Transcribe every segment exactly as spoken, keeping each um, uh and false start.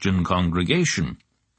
Christian congregation.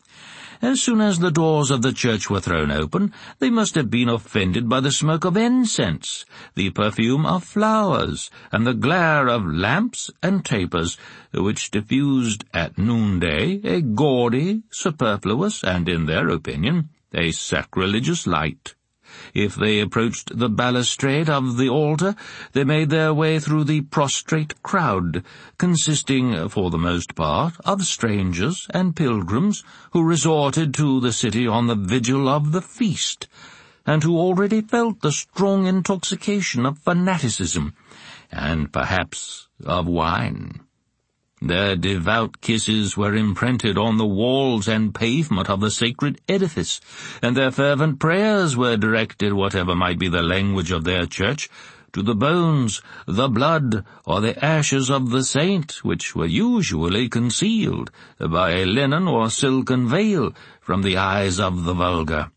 As soon as the doors of the church were thrown open, they must have been offended by the smoke of incense, the perfume of flowers, and the glare of lamps and tapers, which diffused at noonday a gaudy, superfluous, and, in their opinion, a sacrilegious light. If they approached the balustrade of the altar, they made their way through the prostrate crowd, consisting, for the most part, of strangers and pilgrims who resorted to the city on the vigil of the feast, and who already felt the strong intoxication of fanaticism, and perhaps of wine. Their devout kisses were imprinted on the walls and pavement of the sacred edifice, and their fervent prayers were directed, whatever might be the language of their church, to the bones, the blood, or the ashes of the saint, which were usually concealed by a linen or silken veil from the eyes of the vulgar.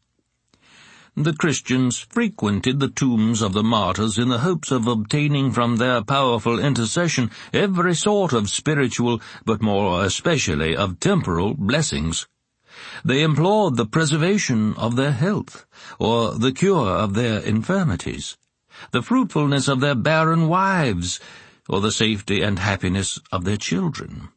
The Christians frequented the tombs of the martyrs in the hopes of obtaining from their powerful intercession every sort of spiritual, but more especially of temporal, blessings. They implored the preservation of their health, or the cure of their infirmities, the fruitfulness of their barren wives, or the safety and happiness of their children.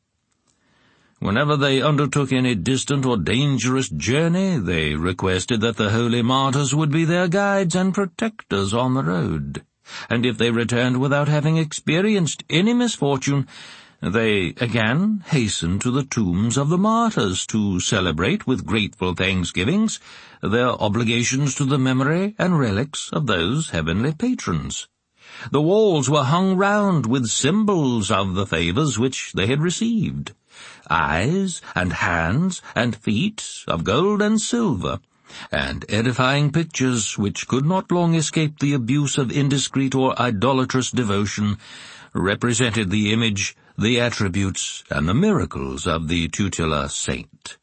Whenever they undertook any distant or dangerous journey, they requested that the holy martyrs would be their guides and protectors on the road, and if they returned without having experienced any misfortune, they again hastened to the tombs of the martyrs to celebrate with grateful thanksgivings their obligations to the memory and relics of those heavenly patrons. The walls were hung round with symbols of the favors which they had received, eyes and hands and feet of gold and silver, and edifying pictures which could not long escape the abuse of indiscreet or idolatrous devotion represented the image, the attributes, and the miracles of the tutelar saint.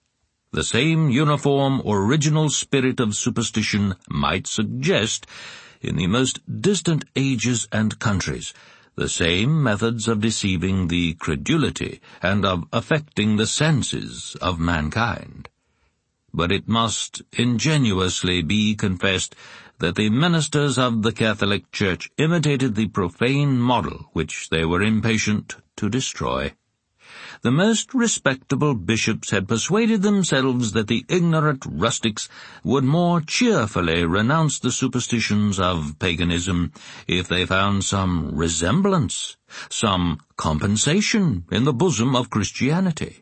The same uniform original spirit of superstition might suggest, in the most distant ages and countries, the same methods of deceiving the credulity and of affecting the senses of mankind. But it must ingenuously be confessed that the ministers of the Catholic Church imitated the profane model which they were impatient to destroy. The most respectable bishops had persuaded themselves that the ignorant rustics would more cheerfully renounce the superstitions of paganism if they found some resemblance, some compensation in the bosom of Christianity.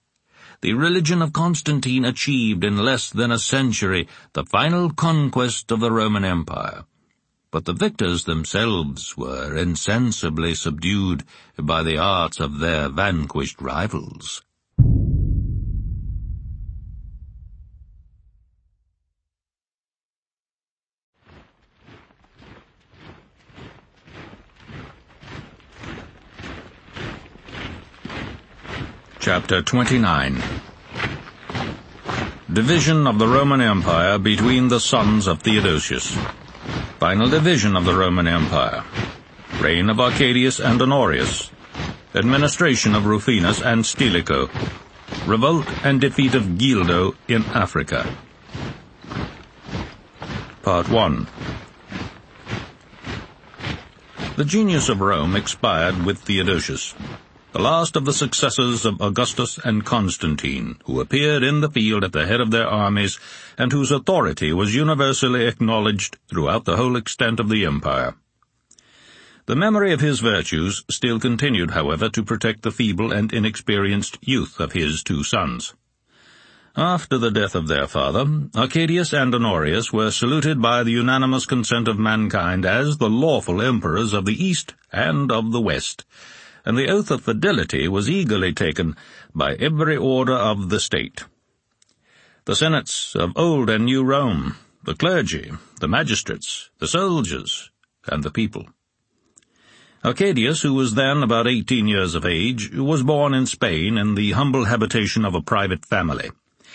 The religion of Constantine achieved in less than a century the final conquest of the Roman Empire, but the victors themselves were insensibly subdued by the arts of their vanquished rivals. Chapter twenty-nine. Division of the Roman Empire between the sons of Theodosius. Final division of the Roman Empire. Reign of Arcadius and Honorius. Administration of Rufinus and Stilicho. Revolt and defeat of Gildo in Africa. Part one. The genius of Rome expired with Theodosius, the last of the successors of Augustus and Constantine, who appeared in the field at the head of their armies, and whose authority was universally acknowledged throughout the whole extent of the empire. The memory of his virtues still continued, however, to protect the feeble and inexperienced youth of his two sons. After the death of their father, Arcadius and Honorius were saluted by the unanimous consent of mankind as the lawful emperors of the East and of the West, and the oath of fidelity was eagerly taken by every order of the state. The senates of Old and New Rome, the clergy, the magistrates, the soldiers, and the people. Arcadius, who was then about eighteen years of age, was born in Spain in the humble habitation of a private family,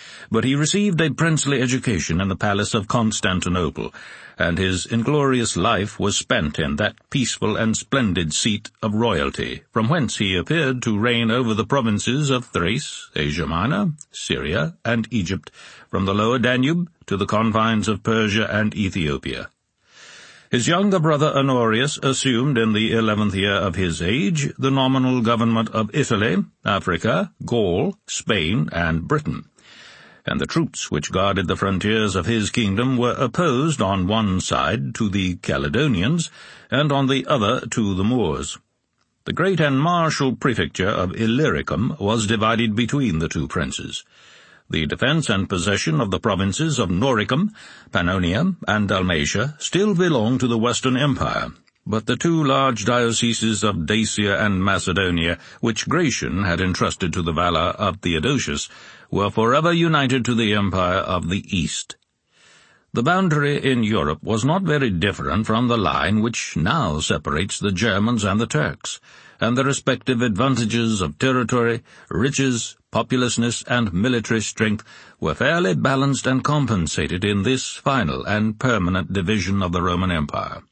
But he received a princely education in the palace of Constantinople, and his inglorious life was spent in that peaceful and splendid seat of royalty, from whence he appeared to reign over the provinces of Thrace, Asia Minor, Syria, and Egypt, from the lower Danube to the confines of Persia and Ethiopia. His younger brother Honorius assumed in the eleventh year of his age the nominal government of Italy, Africa, Gaul, Spain, and Britain, and the troops which guarded the frontiers of his kingdom were opposed on one side to the Caledonians, and on the other to the Moors. The great and martial prefecture of Illyricum was divided between the two princes. The defence and possession of the provinces of Noricum, Pannonia, and Dalmatia still belonged to the Western Empire, but the two large dioceses of Dacia and Macedonia, which Gratian had entrusted to the valour of Theodosius, were forever united to the empire of the East. The boundary in Europe was not very different from the line which now separates the Germans and the Turks, and the respective advantages of territory, riches, populousness, and military strength were fairly balanced and compensated in this final and permanent division of the Roman Empire.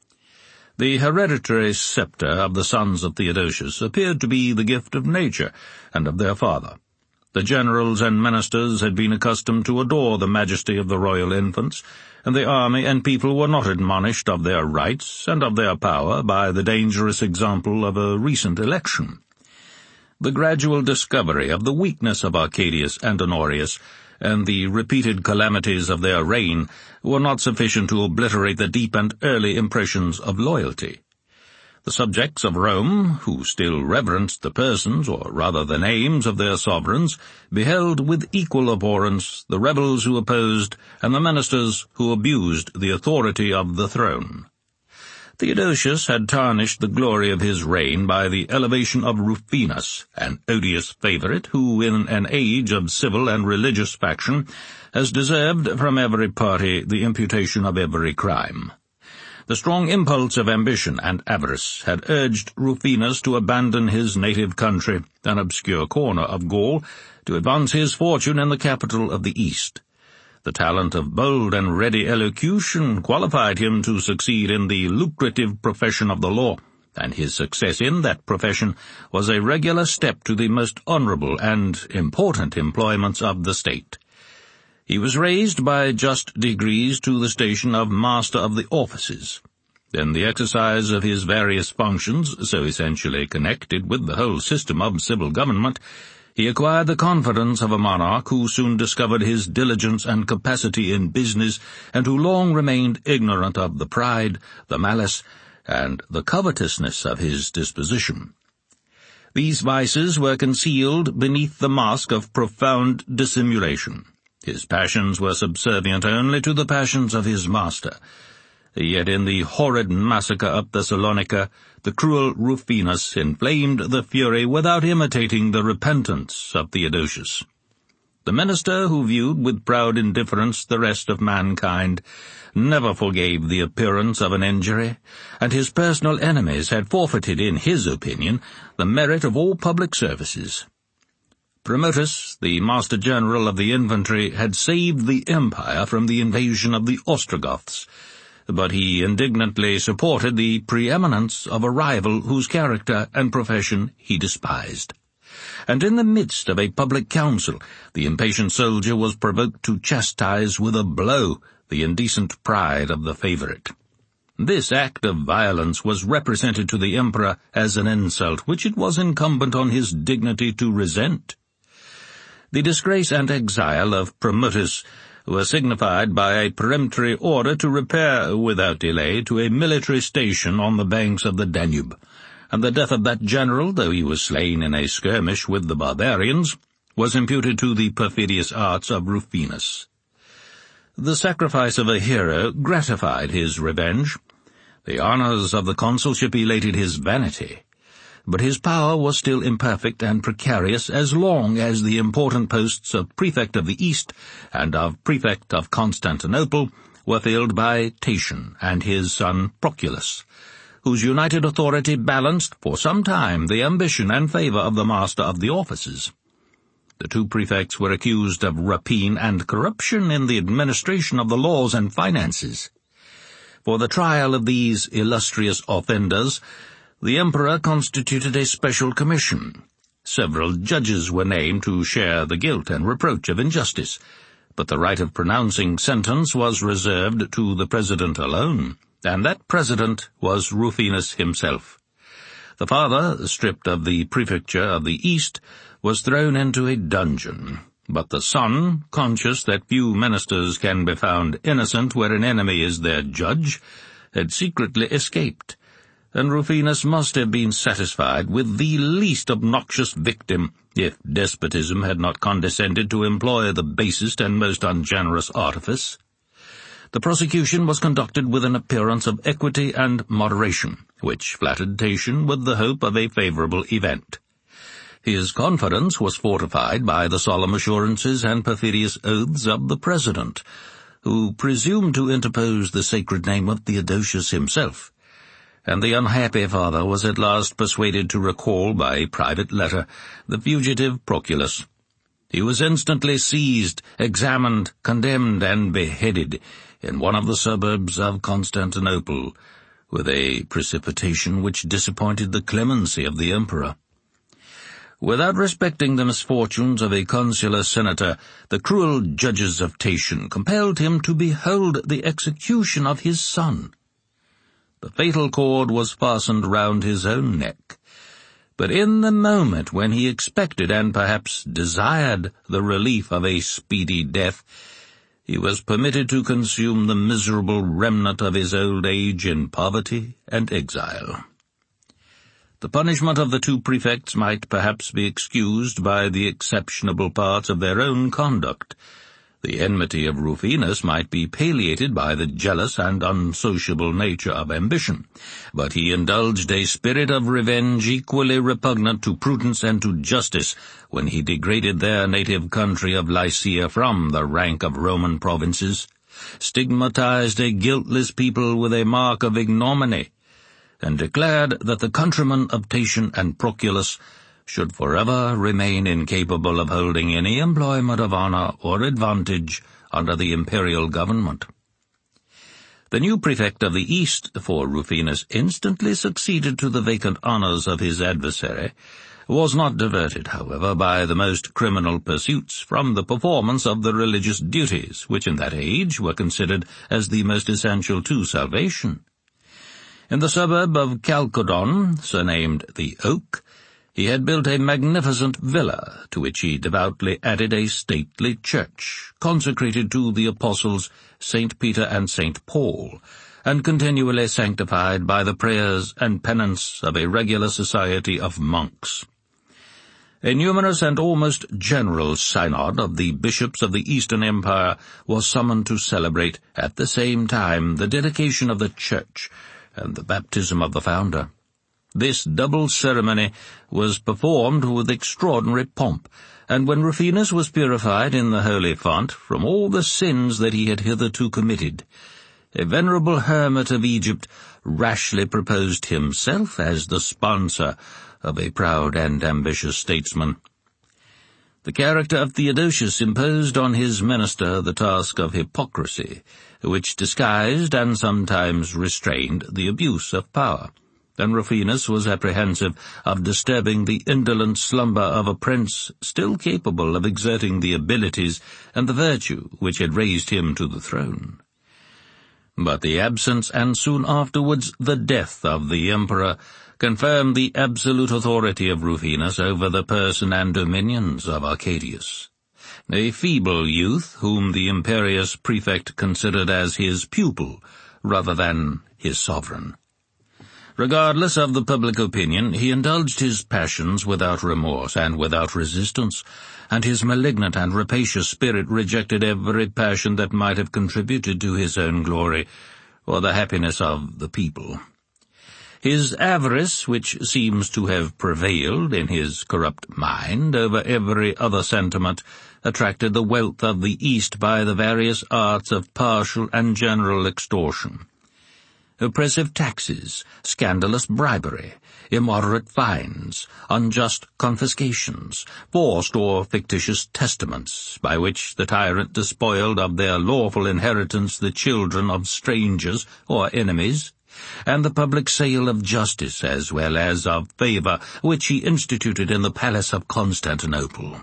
The hereditary sceptre of the sons of Theodosius appeared to be the gift of nature and of their father. The generals and ministers had been accustomed to adore the majesty of the royal infants, and the army and people were not admonished of their rights and of their power by the dangerous example of a recent election. The gradual discovery of the weakness of Arcadius and Honorius, and the repeated calamities of their reign, were not sufficient to obliterate the deep and early impressions of loyalty. The subjects of Rome, who still reverenced the persons, or rather the names, of their sovereigns, beheld with equal abhorrence the rebels who opposed and the ministers who abused the authority of the throne. Theodosius had tarnished the glory of his reign by the elevation of Rufinus, an odious favourite who, in an age of civil and religious faction, has deserved from every party the imputation of every crime. The strong impulse of ambition and avarice had urged Rufinus to abandon his native country, an obscure corner of Gaul, to advance his fortune in the capital of the East. The talent of bold and ready elocution qualified him to succeed in the lucrative profession of the law, and his success in that profession was a regular step to the most honourable and important employments of the state. He was raised by just degrees to the station of Master of the Offices. In the exercise of his various functions, so essentially connected with the whole system of civil government, he acquired the confidence of a monarch who soon discovered his diligence and capacity in business, and who long remained ignorant of the pride, the malice, and the covetousness of his disposition. These vices were concealed beneath the mask of profound dissimulation. His passions were subservient only to the passions of his master. Yet in the horrid massacre of Thessalonica, the cruel Rufinus inflamed the fury without imitating the repentance of Theodosius. The minister, who viewed with proud indifference the rest of mankind, never forgave the appearance of an injury, and his personal enemies had forfeited, in his opinion, the merit of all public services. Promotus, the Master-General of the infantry, had saved the empire from the invasion of the Ostrogoths, but he indignantly supported the preeminence of a rival whose character and profession he despised. And in the midst of a public council, the impatient soldier was provoked to chastise with a blow the indecent pride of the favourite. This act of violence was represented to the emperor as an insult which it was incumbent on his dignity to resent. The disgrace and exile of Promotus were signified by a peremptory order to repair without delay to a military station on the banks of the Danube, and the death of that general, though he was slain in a skirmish with the barbarians, was imputed to the perfidious arts of Rufinus. The sacrifice of a hero gratified his revenge. The honours of the consulship elated his vanity, but his power was still imperfect and precarious as long as the important posts of Prefect of the East and of Prefect of Constantinople were filled by Tatian and his son Proculus, whose united authority balanced for some time the ambition and favour of the Master of the Offices. The two prefects were accused of rapine and corruption in the administration of the laws and finances. For the trial of these illustrious offenders, the emperor constituted a special commission. Several judges were named to share the guilt and reproach of injustice, but the right of pronouncing sentence was reserved to the president alone, and that president was Rufinus himself. The father, stripped of the prefecture of the East, was thrown into a dungeon, but the son, conscious that few ministers can be found innocent where an enemy is their judge, had secretly escaped, and Rufinus must have been satisfied with the least obnoxious victim if despotism had not condescended to employ the basest and most ungenerous artifice. The prosecution was conducted with an appearance of equity and moderation, which flattered Tatian with the hope of a favourable event. His confidence was fortified by the solemn assurances and perfidious oaths of the president, who presumed to interpose the sacred name of Theodosius himself, and the unhappy father was at last persuaded to recall by private letter the fugitive Proculus. He was instantly seized, examined, condemned, and beheaded in one of the suburbs of Constantinople, with a precipitation which disappointed the clemency of the emperor. Without respecting the misfortunes of a consular senator, the cruel judges of Tatian compelled him to behold the execution of his son. The fatal cord was fastened round his own neck, but in the moment when he expected and perhaps desired the relief of a speedy death, he was permitted to consume the miserable remnant of his old age in poverty and exile. The punishment of the two prefects might perhaps be excused by the exceptionable parts of their own conduct. The enmity of Rufinus might be palliated by the jealous and unsociable nature of ambition, but he indulged a spirit of revenge equally repugnant to prudence and to justice when he degraded their native country of Lycia from the rank of Roman provinces, stigmatized a guiltless people with a mark of ignominy, and declared that the countrymen of Tatian and Proculus should forever remain incapable of holding any employment of honour or advantage under the imperial government. The new prefect of the East, for Rufinus instantly succeeded to the vacant honours of his adversary, was not diverted, however, by the most criminal pursuits from the performance of the religious duties, which in that age were considered as the most essential to salvation. In the suburb of Chalcodon, surnamed the Oak, he had built a magnificent villa, to which he devoutly added a stately church, consecrated to the apostles Saint Peter and Saint Paul, and continually sanctified by the prayers and penance of a regular society of monks. A numerous and almost general synod of the bishops of the Eastern Empire was summoned to celebrate at the same time the dedication of the church and the baptism of the founder. This double ceremony was performed with extraordinary pomp, and when Rufinus was purified in the holy font from all the sins that he had hitherto committed, a venerable hermit of Egypt rashly proposed himself as the sponsor of a proud and ambitious statesman. The character of Theodosius imposed on his minister the task of hypocrisy, which disguised and sometimes restrained the abuse of power, and Rufinus was apprehensive of disturbing the indolent slumber of a prince still capable of exerting the abilities and the virtue which had raised him to the throne. But the absence and soon afterwards the death of the emperor confirmed the absolute authority of Rufinus over the person and dominions of Arcadius, a feeble youth whom the imperious prefect considered as his pupil rather than his sovereign. Regardless of the public opinion, he indulged his passions without remorse and without resistance, and his malignant and rapacious spirit rejected every passion that might have contributed to his own glory or the happiness of the people. His avarice, which seems to have prevailed in his corrupt mind over every other sentiment, attracted the wealth of the East by the various arts of partial and general extortion. oppressive taxes, scandalous bribery, immoderate fines, unjust confiscations, forced or fictitious testaments, by which the tyrant despoiled of their lawful inheritance the children of strangers or enemies, and the public sale of justice as well as of favour, which he instituted in the palace of Constantinople.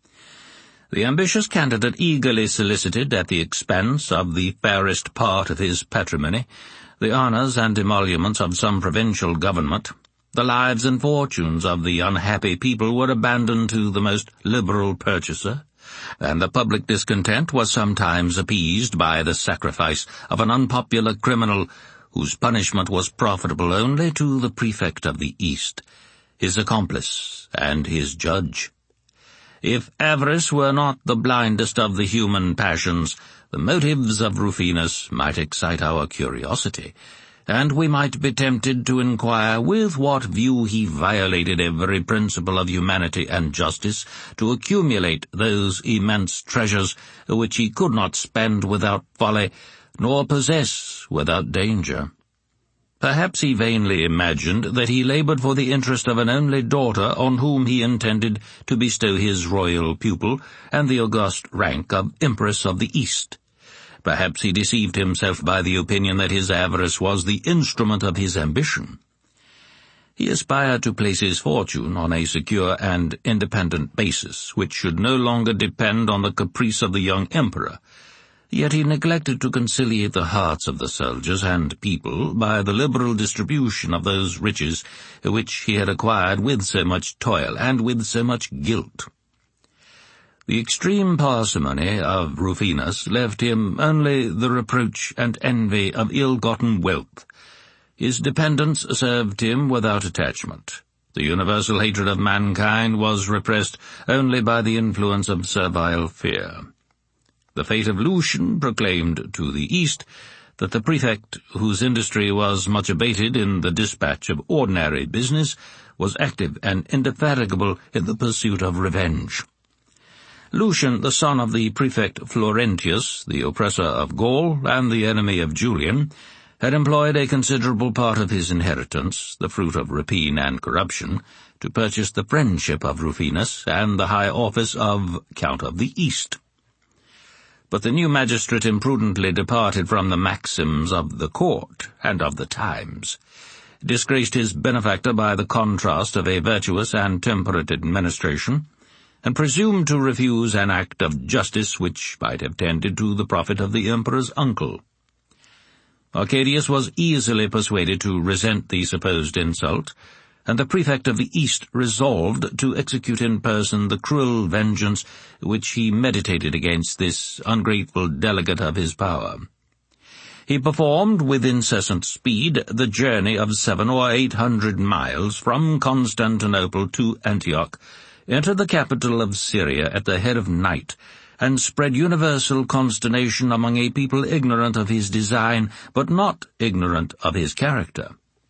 The ambitious candidate eagerly solicited, at the expense of the fairest part of his patrimony, the honours and emoluments of some provincial government. The lives and fortunes of the unhappy people were abandoned to the most liberal purchaser, and the public discontent was sometimes appeased by the sacrifice of an unpopular criminal whose punishment was profitable only to the prefect of the East, his accomplice, and his judge. If avarice were not the blindest of the human passions, the motives of Rufinus might excite our curiosity, and we might be tempted to inquire with what view he violated every principle of humanity and justice to accumulate those immense treasures which he could not spend without folly, nor possess without danger. Perhaps he vainly imagined that he laboured for the interest of an only daughter on whom he intended to bestow his royal pupil and the august rank of Empress of the East. Perhaps he deceived himself by the opinion that his avarice was the instrument of his ambition. He aspired to place his fortune on a secure and independent basis, which should no longer depend on the caprice of the young emperor. Yet he neglected to conciliate the hearts of the soldiers and people by the liberal distribution of those riches which he had acquired with so much toil and with so much guilt. The extreme parsimony of Rufinus left him only the reproach and envy of ill-gotten wealth. His dependence served him without attachment. The universal hatred of mankind was repressed only by the influence of servile fear. The fate of Lucian proclaimed to the East that the prefect, whose industry was much abated in the dispatch of ordinary business, was active and indefatigable in the pursuit of revenge. Lucian, the son of the prefect Florentius, the oppressor of Gaul and the enemy of Julian, had employed a considerable part of his inheritance, the fruit of rapine and corruption, to purchase the friendship of Rufinus and the high office of Count of the East. But the new magistrate imprudently departed from the maxims of the court and of the times, disgraced his benefactor by the contrast of a virtuous and temperate administration, and presumed to refuse an act of justice which might have tended to the profit of the emperor's uncle. Arcadius was easily persuaded to resent the supposed insult, and the prefect of the East resolved to execute in person the cruel vengeance which he meditated against this ungrateful delegate of his power. He performed with incessant speed the journey of seven or eight hundred miles from Constantinople to Antioch, entered the capital of Syria at the head of night, and spread universal consternation among a people ignorant of his design, but not ignorant of his character.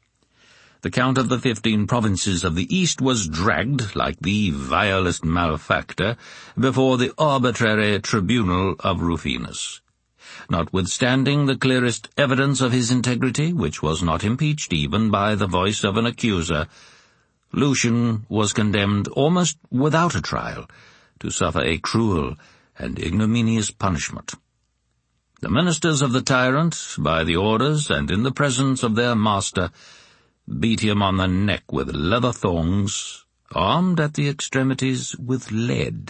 The Count of the fifteen provinces of the East was dragged, like the vilest malefactor, before the arbitrary tribunal of Rufinus. Notwithstanding the clearest evidence of his integrity, which was not impeached even by the voice of an accuser, Lucian was condemned almost without a trial to suffer a cruel and ignominious punishment. The ministers of the tyrant, by the orders and in the presence of their master, beat him on the neck with leather thongs, armed at the extremities with lead.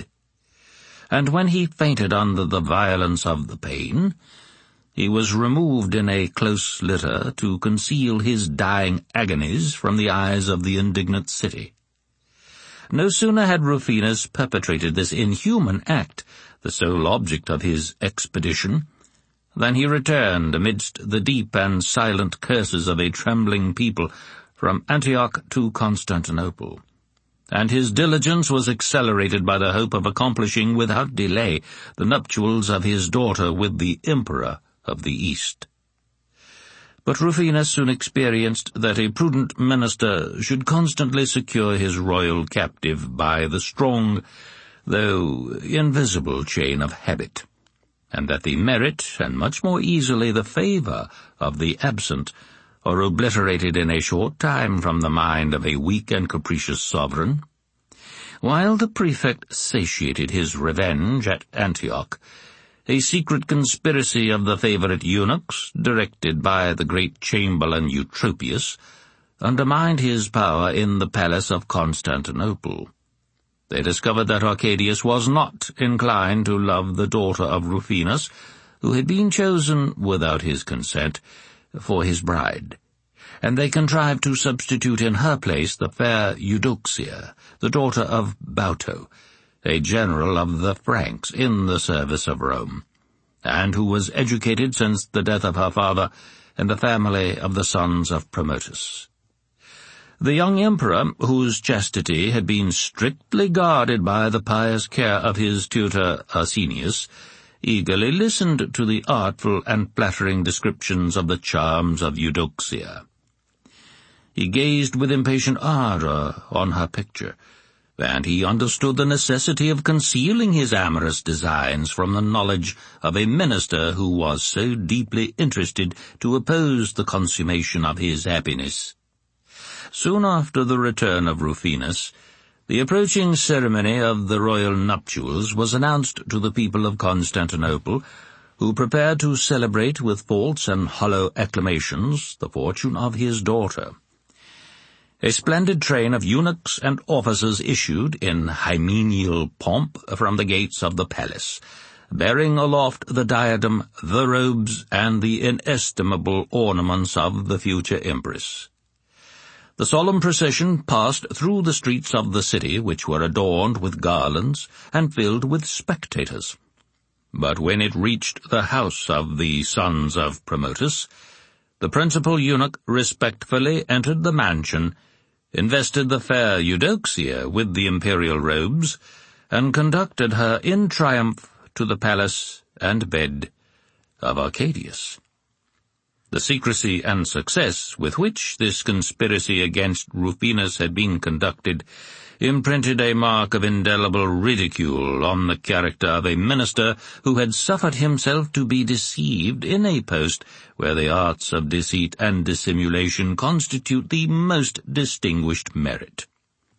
And when he fainted under the violence of the pain, he was removed in a close litter to conceal his dying agonies from the eyes of the indignant city. No sooner had Rufinus perpetrated this inhuman act, the sole object of his expedition, than he returned amidst the deep and silent curses of a trembling people from Antioch to Constantinople, and his diligence was accelerated by the hope of accomplishing without delay the nuptials of his daughter with the emperor of the East. But Rufinus soon experienced that a prudent minister should constantly secure his royal captive by the strong, though invisible, chain of habit, and that the merit, and much more easily the favour, of the absent or obliterated in a short time from the mind of a weak and capricious sovereign. While the prefect satiated his revenge at Antioch, a secret conspiracy of the favorite eunuchs, directed by the great chamberlain Eutropius, undermined his power in the palace of Constantinople. They discovered that Arcadius was not inclined to love the daughter of Rufinus, who had been chosen, without his consent, for his bride, and they contrived to substitute in her place the fair Eudoxia, the daughter of Bauto, a general of the Franks in the service of Rome, and who was educated since the death of her father in the family of the sons of Promotus. The young emperor, whose chastity had been strictly guarded by the pious care of his tutor Arsenius, eagerly listened to the artful and flattering descriptions of the charms of Eudoxia. He gazed with impatient ardour on her picture, and he understood the necessity of concealing his amorous designs from the knowledge of a minister who was so deeply interested to oppose the consummation of his happiness. Soon after the return of Rufinus, the approaching ceremony of the royal nuptials was announced to the people of Constantinople, who prepared to celebrate with false and hollow acclamations the fortune of his daughter. A splendid train of eunuchs and officers issued in hymeneal pomp from the gates of the palace, bearing aloft the diadem, the robes, and the inestimable ornaments of the future empress. The solemn procession passed through the streets of the city, which were adorned with garlands and filled with spectators. But when it reached the house of the sons of Promotus, the principal eunuch respectfully entered the mansion, invested the fair Eudoxia with the imperial robes, and conducted her in triumph to the palace and bed of Arcadius. The secrecy and success with which this conspiracy against Rufinus had been conducted imprinted a mark of indelible ridicule on the character of a minister who had suffered himself to be deceived in a post where the arts of deceit and dissimulation constitute the most distinguished merit.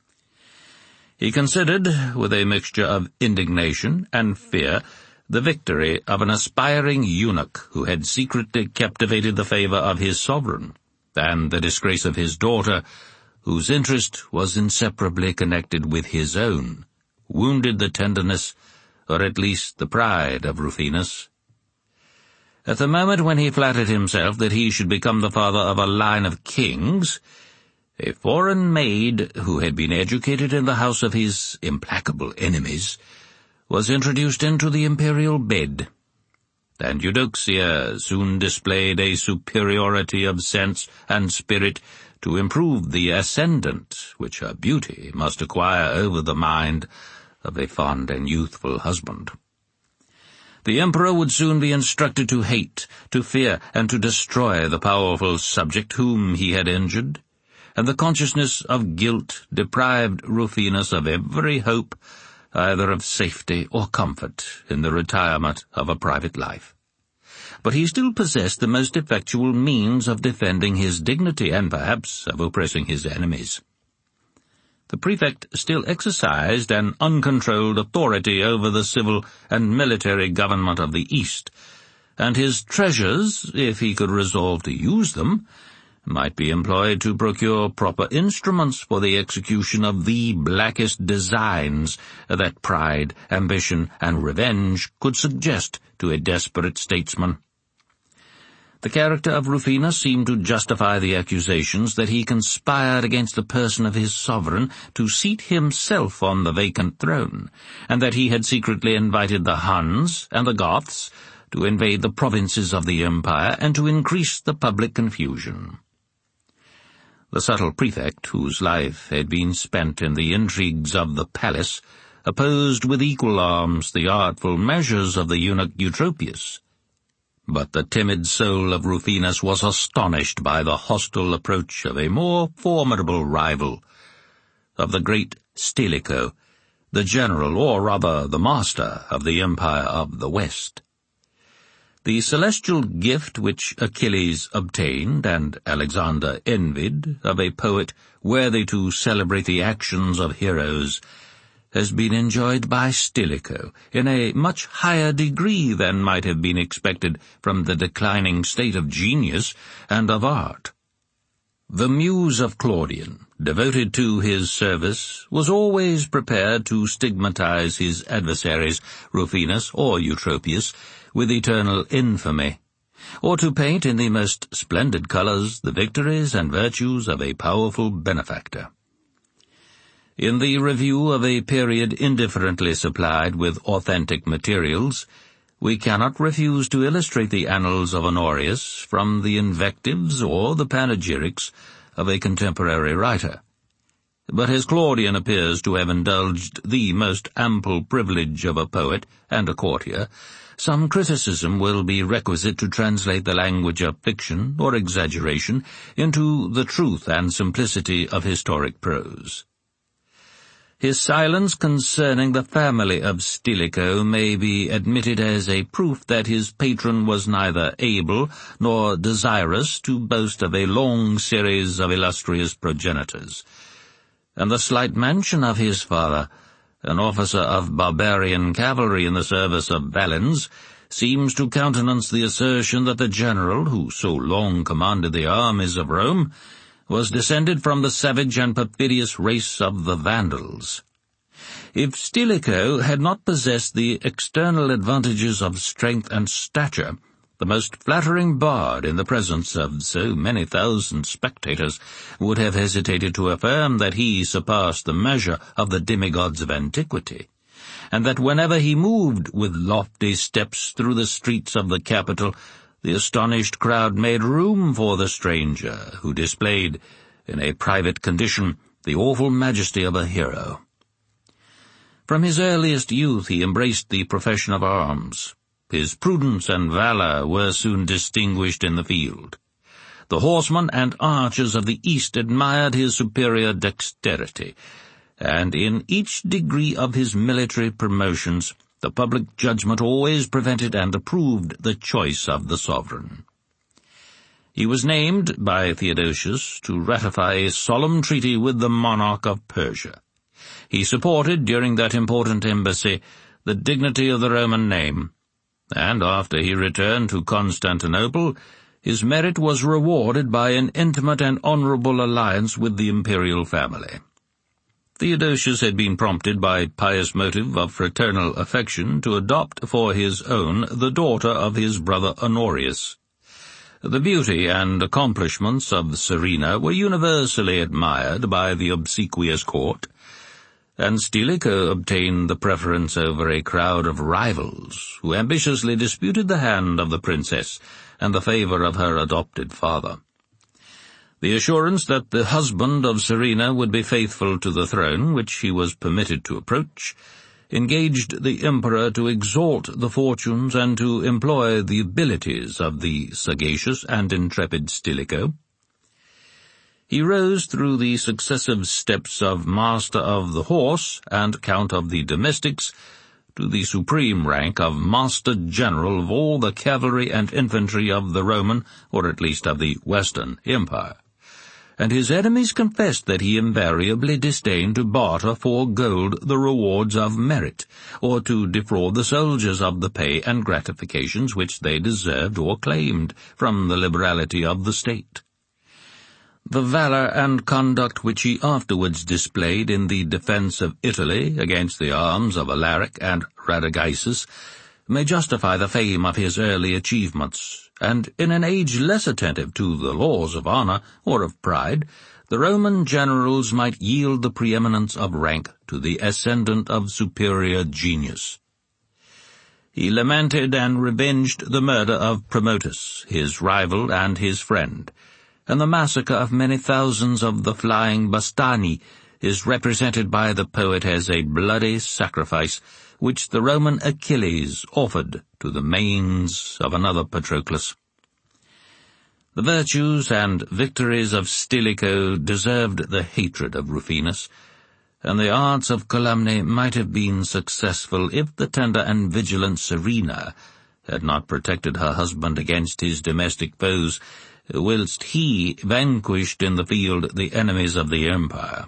He considered, with a mixture of indignation and fear, the victory of an aspiring eunuch who had secretly captivated the favour of his sovereign, and the disgrace of his daughter, whose interest was inseparably connected with his own, wounded the tenderness, or at least the pride, of Rufinus. At the moment when he flattered himself that he should become the father of a line of kings, a foreign maid, who had been educated in the house of his implacable enemies, was introduced into the imperial bed, and Eudoxia soon displayed a superiority of sense and spirit to improve the ascendant which her beauty must acquire over the mind of a fond and youthful husband. The emperor would soon be instructed to hate, to fear, and to destroy the powerful subject whom he had injured, and the consciousness of guilt deprived Rufinus of every hope either of safety or comfort in the retirement of a private life. But he still possessed the most effectual means of defending his dignity and perhaps of oppressing his enemies. The prefect still exercised an uncontrolled authority over the civil and military government of the East, and his treasures, if he could resolve to use them, might be employed to procure proper instruments for the execution of the blackest designs that pride, ambition, and revenge could suggest to a desperate statesman. The character of Rufinus seemed to justify the accusations that he conspired against the person of his sovereign to seat himself on the vacant throne, and that he had secretly invited the Huns and the Goths to invade the provinces of the empire and to increase the public confusion. The subtle prefect, whose life had been spent in the intrigues of the palace, opposed with equal arms the artful measures of the eunuch Eutropius. But the timid soul of Rufinus was astonished by the hostile approach of a more formidable rival, of the great Stilicho, the general, or rather the master, of the empire of the West. The celestial gift which Achilles obtained, and Alexander envied, of a poet worthy to celebrate the actions of heroes, has been enjoyed by Stilicho in a much higher degree than might have been expected from the declining state of genius and of art. The muse of Claudian, devoted to his service, was always prepared to stigmatize his adversaries, Rufinus or Eutropius, with eternal infamy, or to paint in the most splendid colors the victories and virtues of a powerful benefactor. In the review of a period indifferently supplied with authentic materials, we cannot refuse to illustrate the annals of Honorius from the invectives or the panegyrics of a contemporary writer. But as Claudian appears to have indulged the most ample privilege of a poet and a courtier, some criticism will be requisite to translate the language of fiction or exaggeration into the truth and simplicity of historic prose. His silence concerning the family of Stilicho may be admitted as a proof that his patron was neither able nor desirous to boast of a long series of illustrious progenitors, and the slight mention of his father, an officer of barbarian cavalry in the service of Valens, seems to countenance the assertion that the general, who so long commanded the armies of Rome, was descended from the savage and perfidious race of the Vandals. If Stilicho had not possessed the external advantages of strength and stature, the most flattering bard in the presence of so many thousand spectators would have hesitated to affirm that he surpassed the measure of the demigods of antiquity, and that whenever he moved with lofty steps through the streets of the capital, the astonished crowd made room for the stranger, who displayed, in a private condition, the awful majesty of a hero. From his earliest youth he embraced the profession of arms. His prudence and valor were soon distinguished in the field. The horsemen and archers of the East admired his superior dexterity, and in each degree of his military promotions the public judgment always prevented and approved the choice of the sovereign. He was named by Theodosius to ratify a solemn treaty with the monarch of Persia. He supported, during that important embassy, the dignity of the Roman name, and after he returned to Constantinople, his merit was rewarded by an intimate and honorable alliance with the imperial family. Theodosius had been prompted by pious motive of fraternal affection to adopt for his own the daughter of his brother Honorius. The beauty and accomplishments of Serena were universally admired by the obsequious court, and Stilicho obtained the preference over a crowd of rivals who ambitiously disputed the hand of the princess and the favor of her adopted father. The assurance that the husband of Serena would be faithful to the throne, which he was permitted to approach, engaged the emperor to exalt the fortunes and to employ the abilities of the sagacious and intrepid Stilicho. He rose through the successive steps of Master of the Horse and Count of the Domestics to the supreme rank of Master General of all the cavalry and infantry of the Roman, or at least of the Western, Empire, and his enemies confessed that he invariably disdained to barter for gold the rewards of merit, or to defraud the soldiers of the pay and gratifications which they deserved or claimed from the liberality of the state. The valor and conduct which he afterwards displayed in the defense of Italy against the arms of Alaric and Radagaisus may justify the fame of his early achievements, and in an age less attentive to the laws of honor or of pride, the Roman generals might yield the preeminence of rank to the ascendant of superior genius. He lamented and revenged the murder of Promotus, his rival and his friend, and the massacre of many thousands of the flying Bastani is represented by the poet as a bloody sacrifice which the Roman Achilles offered to the manes of another Patroclus. The virtues and victories of Stilicho deserved the hatred of Rufinus, and the arts of calumny might have been successful if the tender and vigilant Serena had not protected her husband against his domestic foes, whilst he vanquished in the field the enemies of the empire.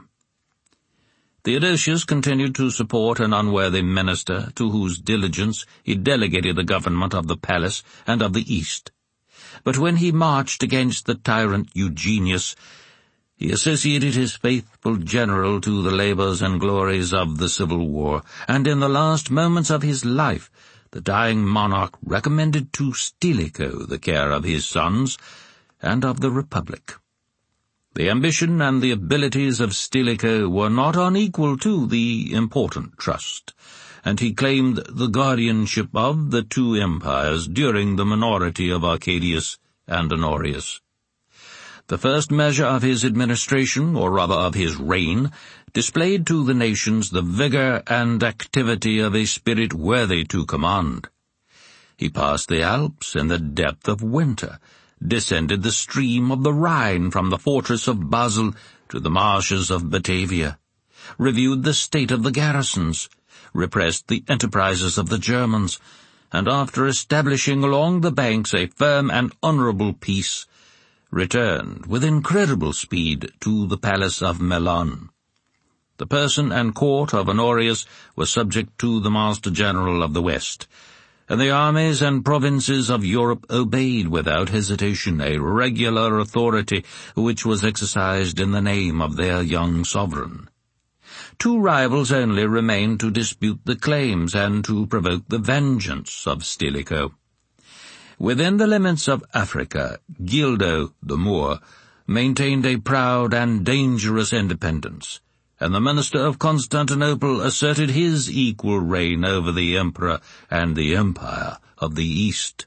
Theodosius continued to support an unworthy minister to whose diligence he delegated the government of the palace and of the East. But when he marched against the tyrant Eugenius, he associated his faithful general to the labors and glories of the civil war, and in the last moments of his life the dying monarch recommended to Stilicho the care of his sons and of the Republic. The ambition and the abilities of Stilicho were not unequal to the important trust, and he claimed the guardianship of the two empires during the minority of Arcadius and Honorius. The first measure of his administration, or rather of his reign, displayed to the nations the vigor and activity of a spirit worthy to command. He passed the Alps in the depth of winter, descended the stream of the Rhine from the fortress of Basel to the marshes of Batavia, reviewed the state of the garrisons, repressed the enterprises of the Germans, and after establishing along the banks a firm and honorable peace, returned with incredible speed to the palace of Milan. The person and court of Honorius were subject to the Master-General of the West, and the armies and provinces of Europe obeyed without hesitation a regular authority which was exercised in the name of their young sovereign. Two rivals only remained to dispute the claims and to provoke the vengeance of Stilicho. Within the limits of Africa, Gildo, the Moor, maintained a proud and dangerous independence, and the minister of Constantinople asserted his equal reign over the emperor and the empire of the East.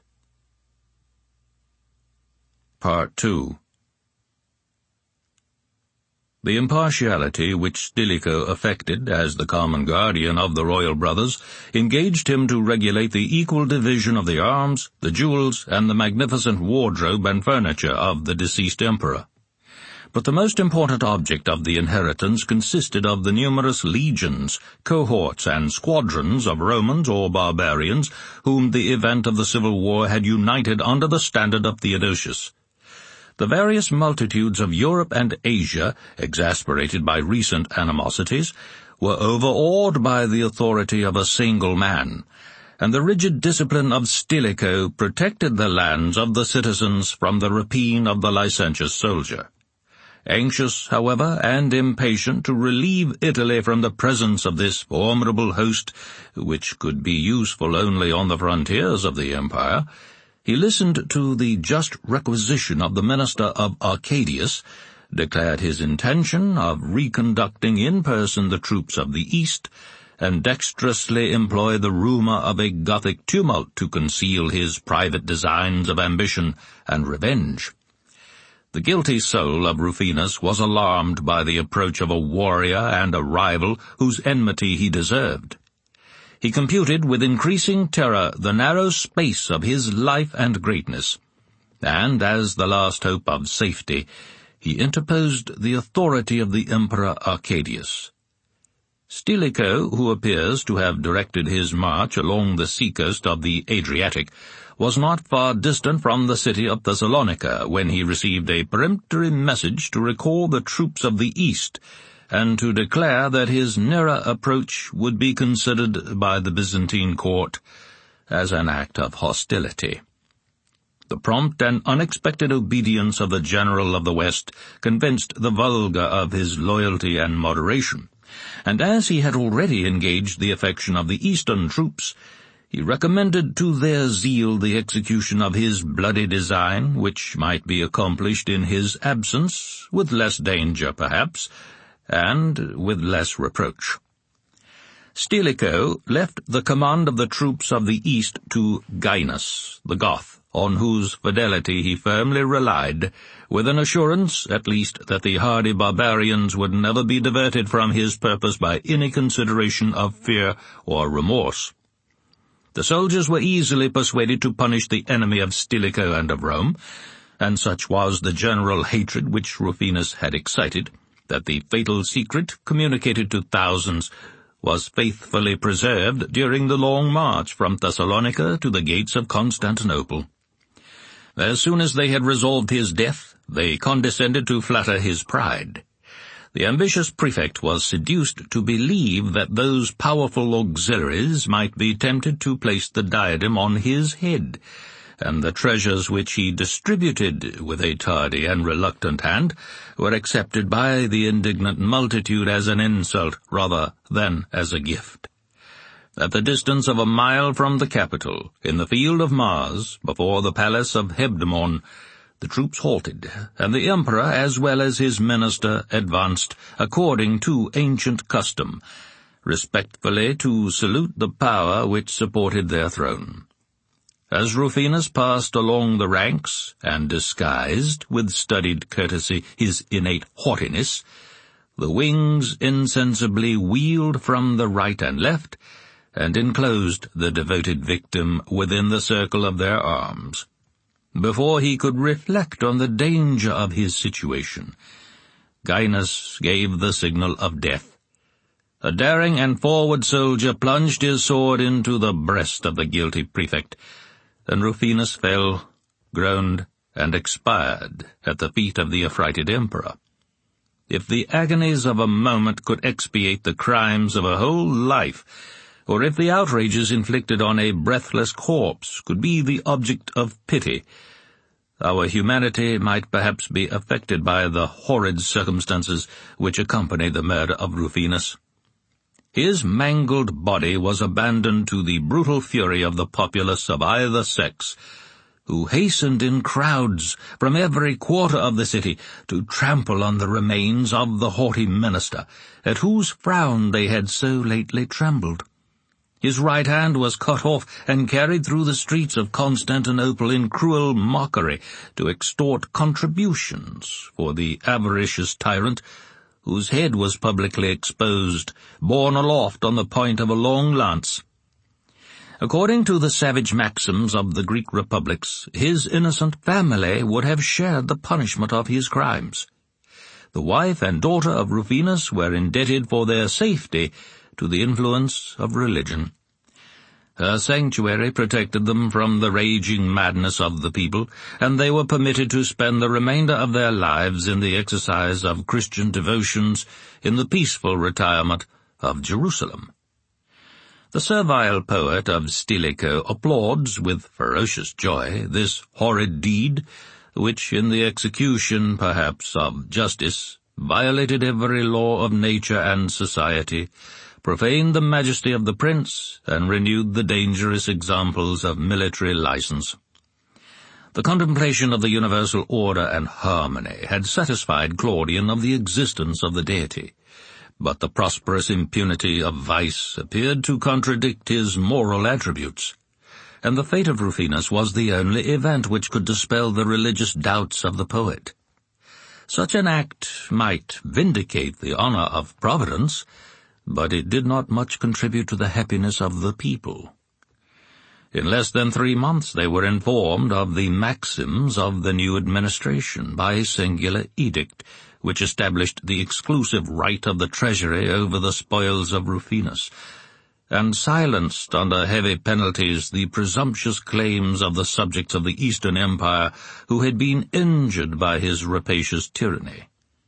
Part two. The impartiality which Stilicho affected as the common guardian of the royal brothers engaged him to regulate the equal division of the arms, the jewels, and the magnificent wardrobe and furniture of the deceased emperor. But the most important object of the inheritance consisted of the numerous legions, cohorts, and squadrons of Romans or barbarians whom the event of the civil war had united under the standard of Theodosius. The various multitudes of Europe and Asia, exasperated by recent animosities, were overawed by the authority of a single man, and the rigid discipline of Stilicho protected the lands of the citizens from the rapine of the licentious soldier. Anxious, however, and impatient to relieve Italy from the presence of this formidable host, which could be useful only on the frontiers of the empire, he listened to the just requisition of the minister of Arcadius, declared his intention of reconducting in person the troops of the East, and dexterously employed the rumor of a Gothic tumult to conceal his private designs of ambition and revenge. The guilty soul of Rufinus was alarmed by the approach of a warrior and a rival whose enmity he deserved. He computed with increasing terror the narrow space of his life and greatness, and, as the last hope of safety, he interposed the authority of the Emperor Arcadius. Stilicho, who appears to have directed his march along the seacoast of the Adriatic, was not far distant from the city of Thessalonica when he received a peremptory message to recall the troops of the East, and to declare that his nearer approach would be considered by the Byzantine court as an act of hostility. The prompt and unexpected obedience of the general of the West convinced the vulgar of his loyalty and moderation, and as he had already engaged the affection of the Eastern troops, he recommended to their zeal the execution of his bloody design, which might be accomplished in his absence, with less danger, perhaps, and with less reproach. Stilicho left the command of the troops of the East to Gainas, the Goth, on whose fidelity he firmly relied, with an assurance, at least, that the hardy barbarians would never be diverted from his purpose by any consideration of fear or remorse. The soldiers were easily persuaded to punish the enemy of Stilicho and of Rome, and such was the general hatred which Rufinus had excited, that the fatal secret, communicated to thousands, was faithfully preserved during the long march from Thessalonica to the gates of Constantinople. As soon as they had resolved his death, they condescended to flatter his pride. The ambitious prefect was seduced to believe that those powerful auxiliaries might be tempted to place the diadem on his head, and the treasures which he distributed with a tardy and reluctant hand were accepted by the indignant multitude as an insult rather than as a gift. At the distance of a mile from the capital, in the field of Mars, before the palace of Hebdomon, the troops halted, and the emperor as well as his minister advanced according to ancient custom, respectfully to salute the power which supported their throne. As Rufinus passed along the ranks, and disguised, with studied courtesy, his innate haughtiness, the wings insensibly wheeled from the right and left, and enclosed the devoted victim within the circle of their arms. Before he could reflect on the danger of his situation, Gainas gave the signal of death. A daring and forward soldier plunged his sword into the breast of the guilty prefect, and Rufinus fell, groaned, and expired at the feet of the affrighted emperor. If the agonies of a moment could expiate the crimes of a whole life, or if the outrages inflicted on a breathless corpse could be the object of pity, our humanity might perhaps be affected by the horrid circumstances which accompany the murder of Rufinus. His mangled body was abandoned to the brutal fury of the populace of either sex, who hastened in crowds from every quarter of the city to trample on the remains of the haughty minister, at whose frown they had so lately trembled. His right hand was cut off and carried through the streets of Constantinople in cruel mockery to extort contributions for the avaricious tyrant, whose head was publicly exposed, borne aloft on the point of a long lance. According to the savage maxims of the Greek republics, his innocent family would have shared the punishment of his crimes. The wife and daughter of Rufinus were indebted for their safety to the influence of religion. Her sanctuary protected them from the raging madness of the people, and they were permitted to spend the remainder of their lives in the exercise of Christian devotions in the peaceful retirement of Jerusalem. The servile poet of Stilicho applauds with ferocious joy this horrid deed, which in the execution, perhaps, of justice, violated every law of nature and society, profaned the majesty of the prince, and renewed the dangerous examples of military license. The contemplation of the universal order and harmony had satisfied Claudian of the existence of the deity, but the prosperous impunity of vice appeared to contradict his moral attributes, and the fate of Rufinus was the only event which could dispel the religious doubts of the poet. Such an act might vindicate the honor of Providence, but it did not much contribute to the happiness of the people. In less than three months they were informed of the maxims of the new administration by a singular edict, which established the exclusive right of the treasury over the spoils of Rufinus, and silenced under heavy penalties the presumptuous claims of the subjects of the Eastern Empire who had been injured by his rapacious tyranny.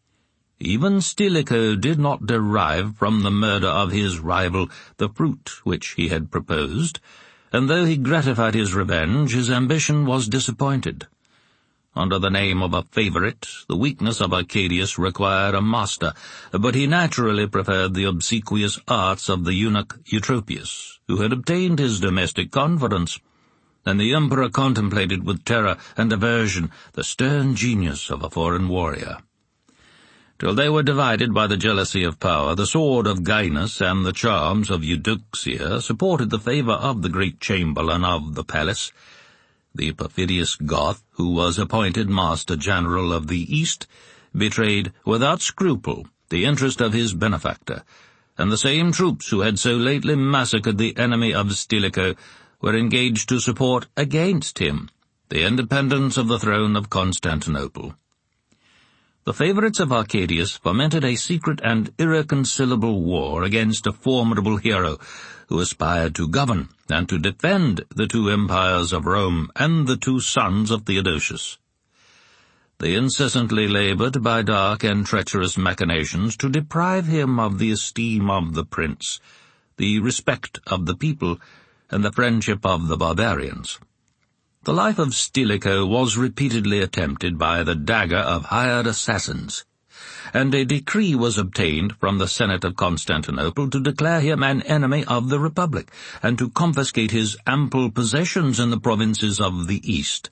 Even Stilicho did not derive from the murder of his rival the fruit which he had proposed, and though he gratified his revenge, his ambition was disappointed. Under the name of a favorite, the weakness of Arcadius required a master, but he naturally preferred the obsequious arts of the eunuch Eutropius, who had obtained his domestic confidence, and the emperor contemplated with terror and aversion the stern genius of a foreign warrior. Till they were divided by the jealousy of power, the sword of Gainas and the charms of Eudoxia supported the favor of the great chamberlain of the palace. The perfidious Goth, who was appointed Master-General of the East, betrayed without scruple the interest of his benefactor, and the same troops who had so lately massacred the enemy of Stilicho were engaged to support against him the independence of the throne of Constantinople. The favourites of Arcadius fomented a secret and irreconcilable war against a formidable hero who aspired to govern and to defend the two empires of Rome and the two sons of Theodosius. They incessantly laboured by dark and treacherous machinations to deprive him of the esteem of the prince, the respect of the people, and the friendship of the barbarians. The life of Stilicho was repeatedly attempted by the dagger of hired assassins, and a decree was obtained from the Senate of Constantinople to declare him an enemy of the Republic, and to confiscate his ample possessions in the provinces of the East.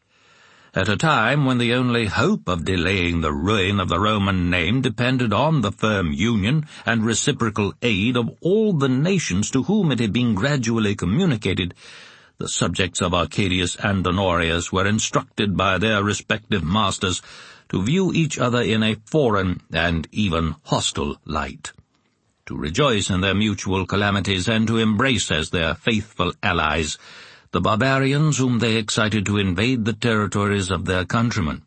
At a time when the only hope of delaying the ruin of the Roman name depended on the firm union and reciprocal aid of all the nations to whom it had been gradually communicated, the subjects of Arcadius and Honorius were instructed by their respective masters to view each other in a foreign and even hostile light, to rejoice in their mutual calamities, and to embrace as their faithful allies the barbarians whom they excited to invade the territories of their countrymen.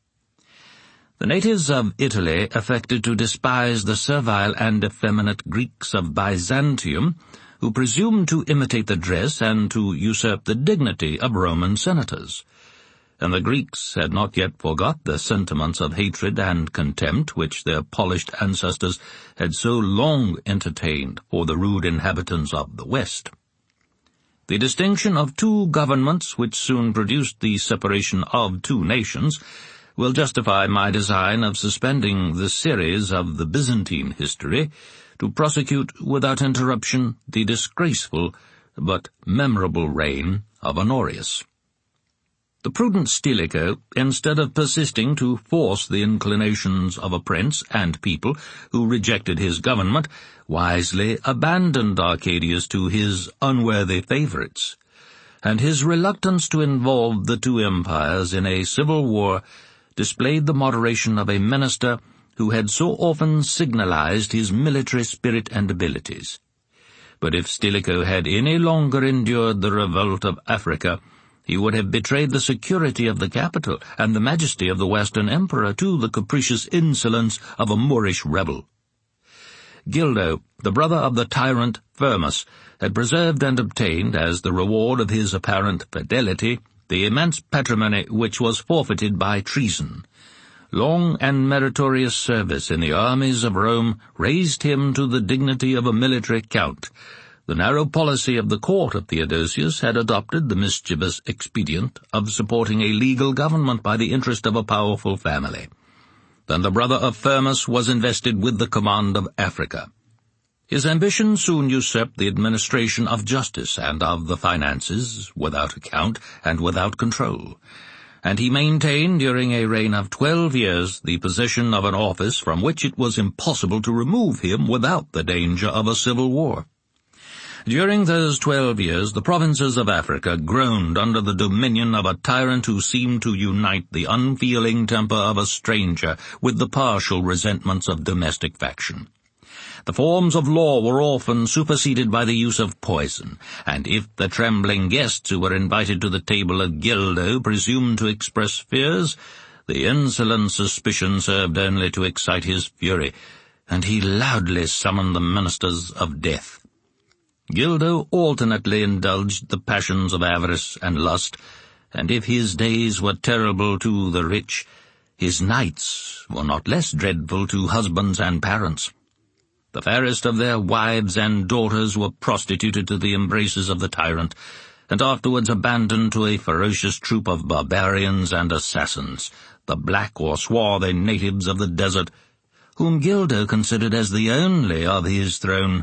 The natives of Italy affected to despise the servile and effeminate Greeks of Byzantium, who presumed to imitate the dress and to usurp the dignity of Roman senators. And the Greeks had not yet forgot the sentiments of hatred and contempt which their polished ancestors had so long entertained for the rude inhabitants of the West. The distinction of two governments, which soon produced the separation of two nations, will justify my design of suspending the series of the Byzantine history to prosecute without interruption the disgraceful but memorable reign of Honorius. The prudent Stilicho, instead of persisting to force the inclinations of a prince and people who rejected his government, wisely abandoned Arcadius to his unworthy favourites, and his reluctance to involve the two empires in a civil war displayed the moderation of a minister who had so often signalized his military spirit and abilities. But if Stilicho had any longer endured the revolt of Africa, he would have betrayed the security of the capital and the majesty of the Western Emperor to the capricious insolence of a Moorish rebel. Gildo, the brother of the tyrant Firmus, had preserved and obtained, as the reward of his apparent fidelity, the immense patrimony which was forfeited by treason. Long and meritorious service in the armies of Rome raised him to the dignity of a military count. The narrow policy of the court of Theodosius had adopted the mischievous expedient of supporting a legal government by the interest of a powerful family. Then the brother of Firmus was invested with the command of Africa. His ambition soon usurped the administration of justice and of the finances, without account and without control, and he maintained during a reign of twelve years the possession of an office from which it was impossible to remove him without the danger of a civil war. During those twelve years the provinces of Africa groaned under the dominion of a tyrant who seemed to unite the unfeeling temper of a stranger with the partial resentments of domestic faction. The forms of law were often superseded by the use of poison, and if the trembling guests who were invited to the table of Gildo presumed to express fears, the insolent suspicion served only to excite his fury, and he loudly summoned the ministers of death. Gildo alternately indulged the passions of avarice and lust, and if his days were terrible to the rich, his nights were not less dreadful to husbands and parents. The fairest of their wives and daughters were prostituted to the embraces of the tyrant, and afterwards abandoned to a ferocious troop of barbarians and assassins, the black or swarthy natives of the desert, whom Gildo considered as the only of his throne.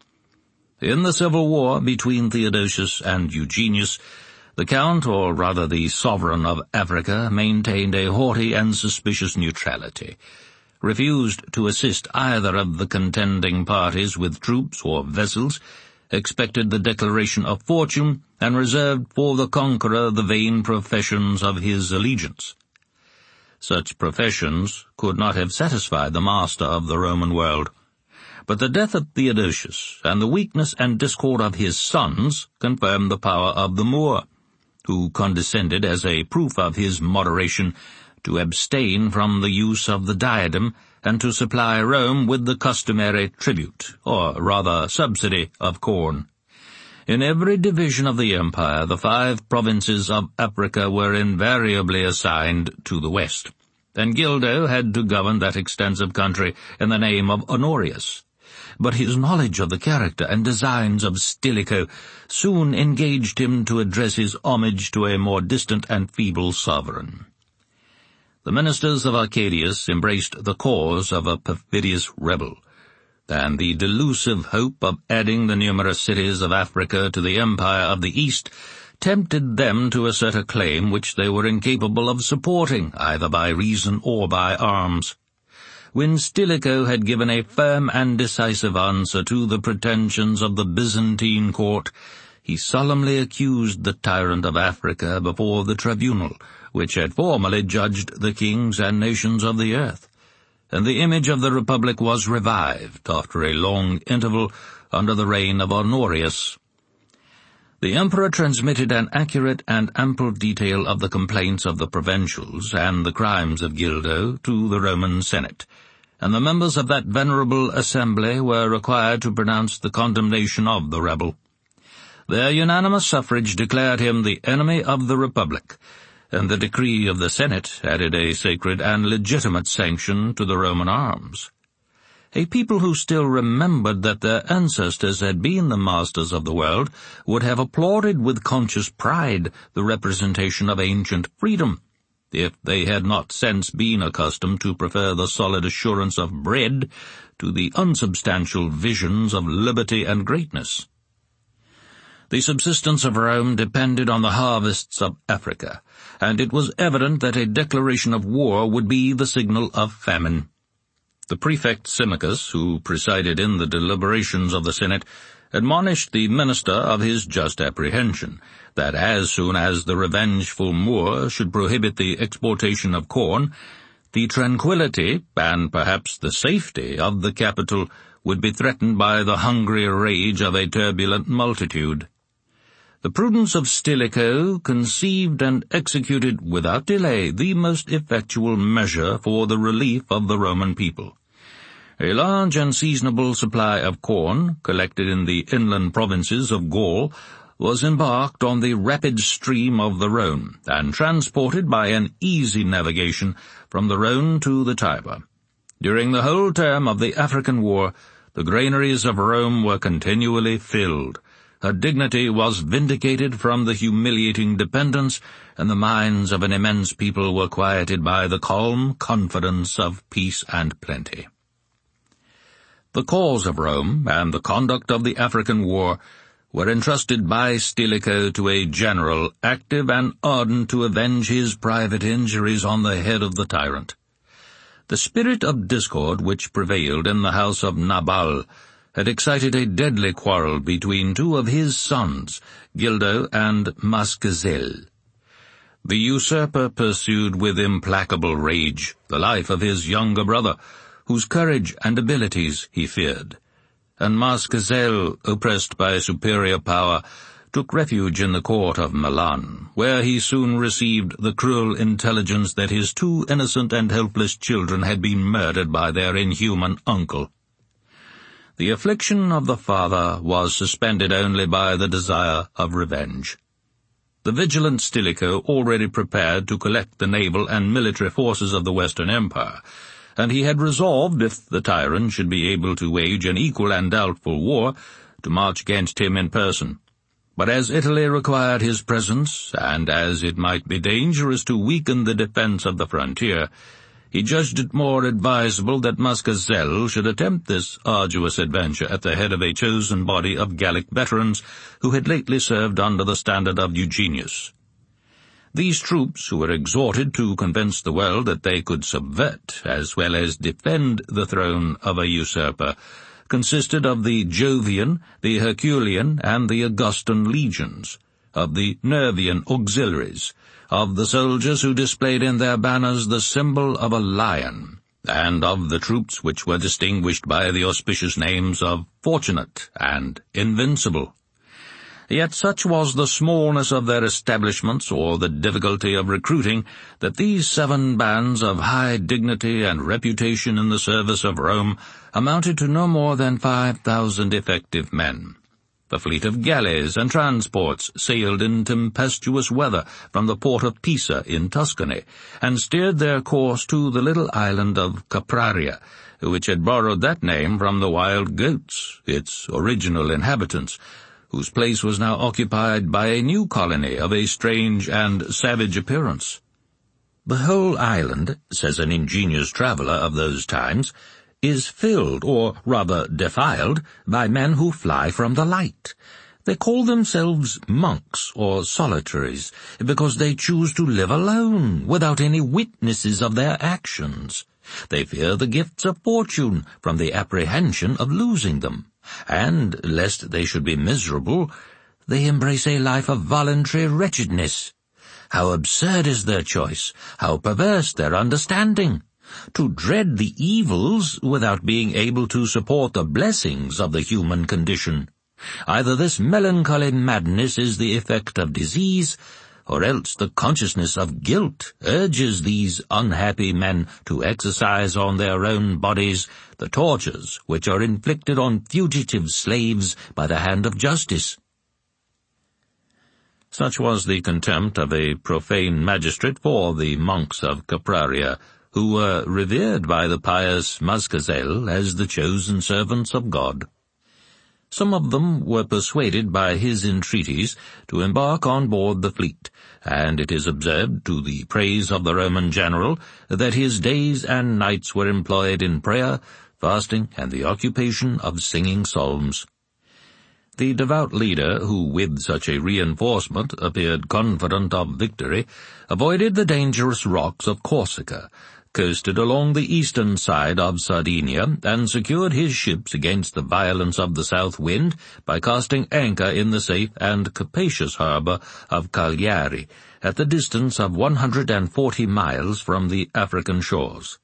In the civil war between Theodosius and Eugenius, the count, or rather the sovereign of Africa, maintained a haughty and suspicious neutrality, refused to assist either of the contending parties with troops or vessels, expected the declaration of fortune, and reserved for the conqueror the vain professions of his allegiance. Such professions could not have satisfied the master of the Roman world. But the death of Theodosius and the weakness and discord of his sons confirmed the power of the Moor, who condescended, as a proof of his moderation, to abstain from the use of the diadem, and to supply Rome with the customary tribute, or rather subsidy, of corn. In every division of the empire, the five provinces of Africa were invariably assigned to the west, and Gildo had to govern that extensive country in the name of Honorius. But his knowledge of the character and designs of Stilicho soon engaged him to address his homage to a more distant and feeble sovereign. The ministers of Arcadius embraced the cause of a perfidious rebel, and the delusive hope of adding the numerous cities of Africa to the empire of the East tempted them to assert a claim which they were incapable of supporting, either by reason or by arms. When Stilicho had given a firm and decisive answer to the pretensions of the Byzantine court, he solemnly accused the tyrant of Africa before the tribunal, which had formerly judged the kings and nations of the earth, and the image of the Republic was revived after a long interval under the reign of Honorius. The emperor transmitted an accurate and ample detail of the complaints of the provincials and the crimes of Gildo to the Roman Senate, and the members of that venerable assembly were required to pronounce the condemnation of the rebel. Their unanimous suffrage declared him the enemy of the Republic, and the decree of the Senate added a sacred and legitimate sanction to the Roman arms. A people who still remembered that their ancestors had been the masters of the world would have applauded with conscious pride the representation of ancient freedom, if they had not since been accustomed to prefer the solid assurance of bread to the unsubstantial visions of liberty and greatness. The subsistence of Rome depended on the harvests of Africa, and it was evident that a declaration of war would be the signal of famine. The prefect Symmachus, who presided in the deliberations of the Senate, admonished the minister of his just apprehension, that as soon as the revengeful Moor should prohibit the exportation of corn, the tranquillity, and perhaps the safety, of the capital would be threatened by the hungry rage of a turbulent multitude. The prudence of Stilicho conceived and executed without delay the most effectual measure for the relief of the Roman people. A large and seasonable supply of corn, collected in the inland provinces of Gaul, was embarked on the rapid stream of the Rhone, and transported by an easy navigation from the Rhone to the Tiber. During the whole term of the African War, the granaries of Rome were continually filled. Her dignity was vindicated from the humiliating dependence, and the minds of an immense people were quieted by the calm confidence of peace and plenty. The cause of Rome and the conduct of the African War were entrusted by Stilicho to a general active and ardent to avenge his private injuries on the head of the tyrant. The spirit of discord which prevailed in the house of Nabal had excited a deadly quarrel between two of his sons, Gildo and Mascezel. The usurper pursued with implacable rage the life of his younger brother, whose courage and abilities he feared, and Mascezel, oppressed by superior power, took refuge in the court of Milan, where he soon received the cruel intelligence that his two innocent and helpless children had been murdered by their inhuman uncle. The affliction of the father was suspended only by the desire of revenge. The vigilant Stilicho already prepared to collect the naval and military forces of the Western Empire, and he had resolved, if the tyrant should be able to wage an equal and doubtful war, to march against him in person. But as Italy required his presence, and as it might be dangerous to weaken the defense of the frontier, he judged it more advisable that Mascezel should attempt this arduous adventure at the head of a chosen body of Gallic veterans who had lately served under the standard of Eugenius. These troops, who were exhorted to convince the world that they could subvert as well as defend the throne of a usurper, consisted of the Jovian, the Herculean, and the Augustan legions, of the Nervian auxiliaries, of the soldiers who displayed in their banners the symbol of a lion, and of the troops which were distinguished by the auspicious names of Fortunate and Invincible. Yet such was the smallness of their establishments, or the difficulty of recruiting, that these seven bands of high dignity and reputation in the service of Rome amounted to no more than five thousand effective men. The fleet of galleys and transports sailed in tempestuous weather from the port of Pisa in Tuscany, and steered their course to the little island of Capraria, which had borrowed that name from the wild goats, its original inhabitants, whose place was now occupied by a new colony of a strange and savage appearance. The whole island, says an ingenious traveller of those times, is filled, or rather defiled, by men who fly from the light. They call themselves monks or solitaries, because they choose to live alone, without any witnesses of their actions. They fear the gifts of fortune from the apprehension of losing them, and, lest they should be miserable, they embrace a life of voluntary wretchedness. How absurd is their choice! How perverse their understanding! To dread the evils without being able to support the blessings of the human condition. Either this melancholy madness is the effect of disease, or else the consciousness of guilt urges these unhappy men to exercise on their own bodies the tortures which are inflicted on fugitive slaves by the hand of justice. Such was the contempt of a profane magistrate for the monks of Capraria, who were revered by the pious Mascazel as the chosen servants of God. Some of them were persuaded by his entreaties to embark on board the fleet, and it is observed, to the praise of the Roman general, that his days and nights were employed in prayer, fasting, and the occupation of singing psalms. The devout leader, who with such a reinforcement appeared confident of victory, avoided the dangerous rocks of Corsica, coasted along the eastern side of Sardinia, and secured his ships against the violence of the south wind by casting anchor in the safe and capacious harbour of Cagliari, at the distance of one hundred and forty miles from the African shores.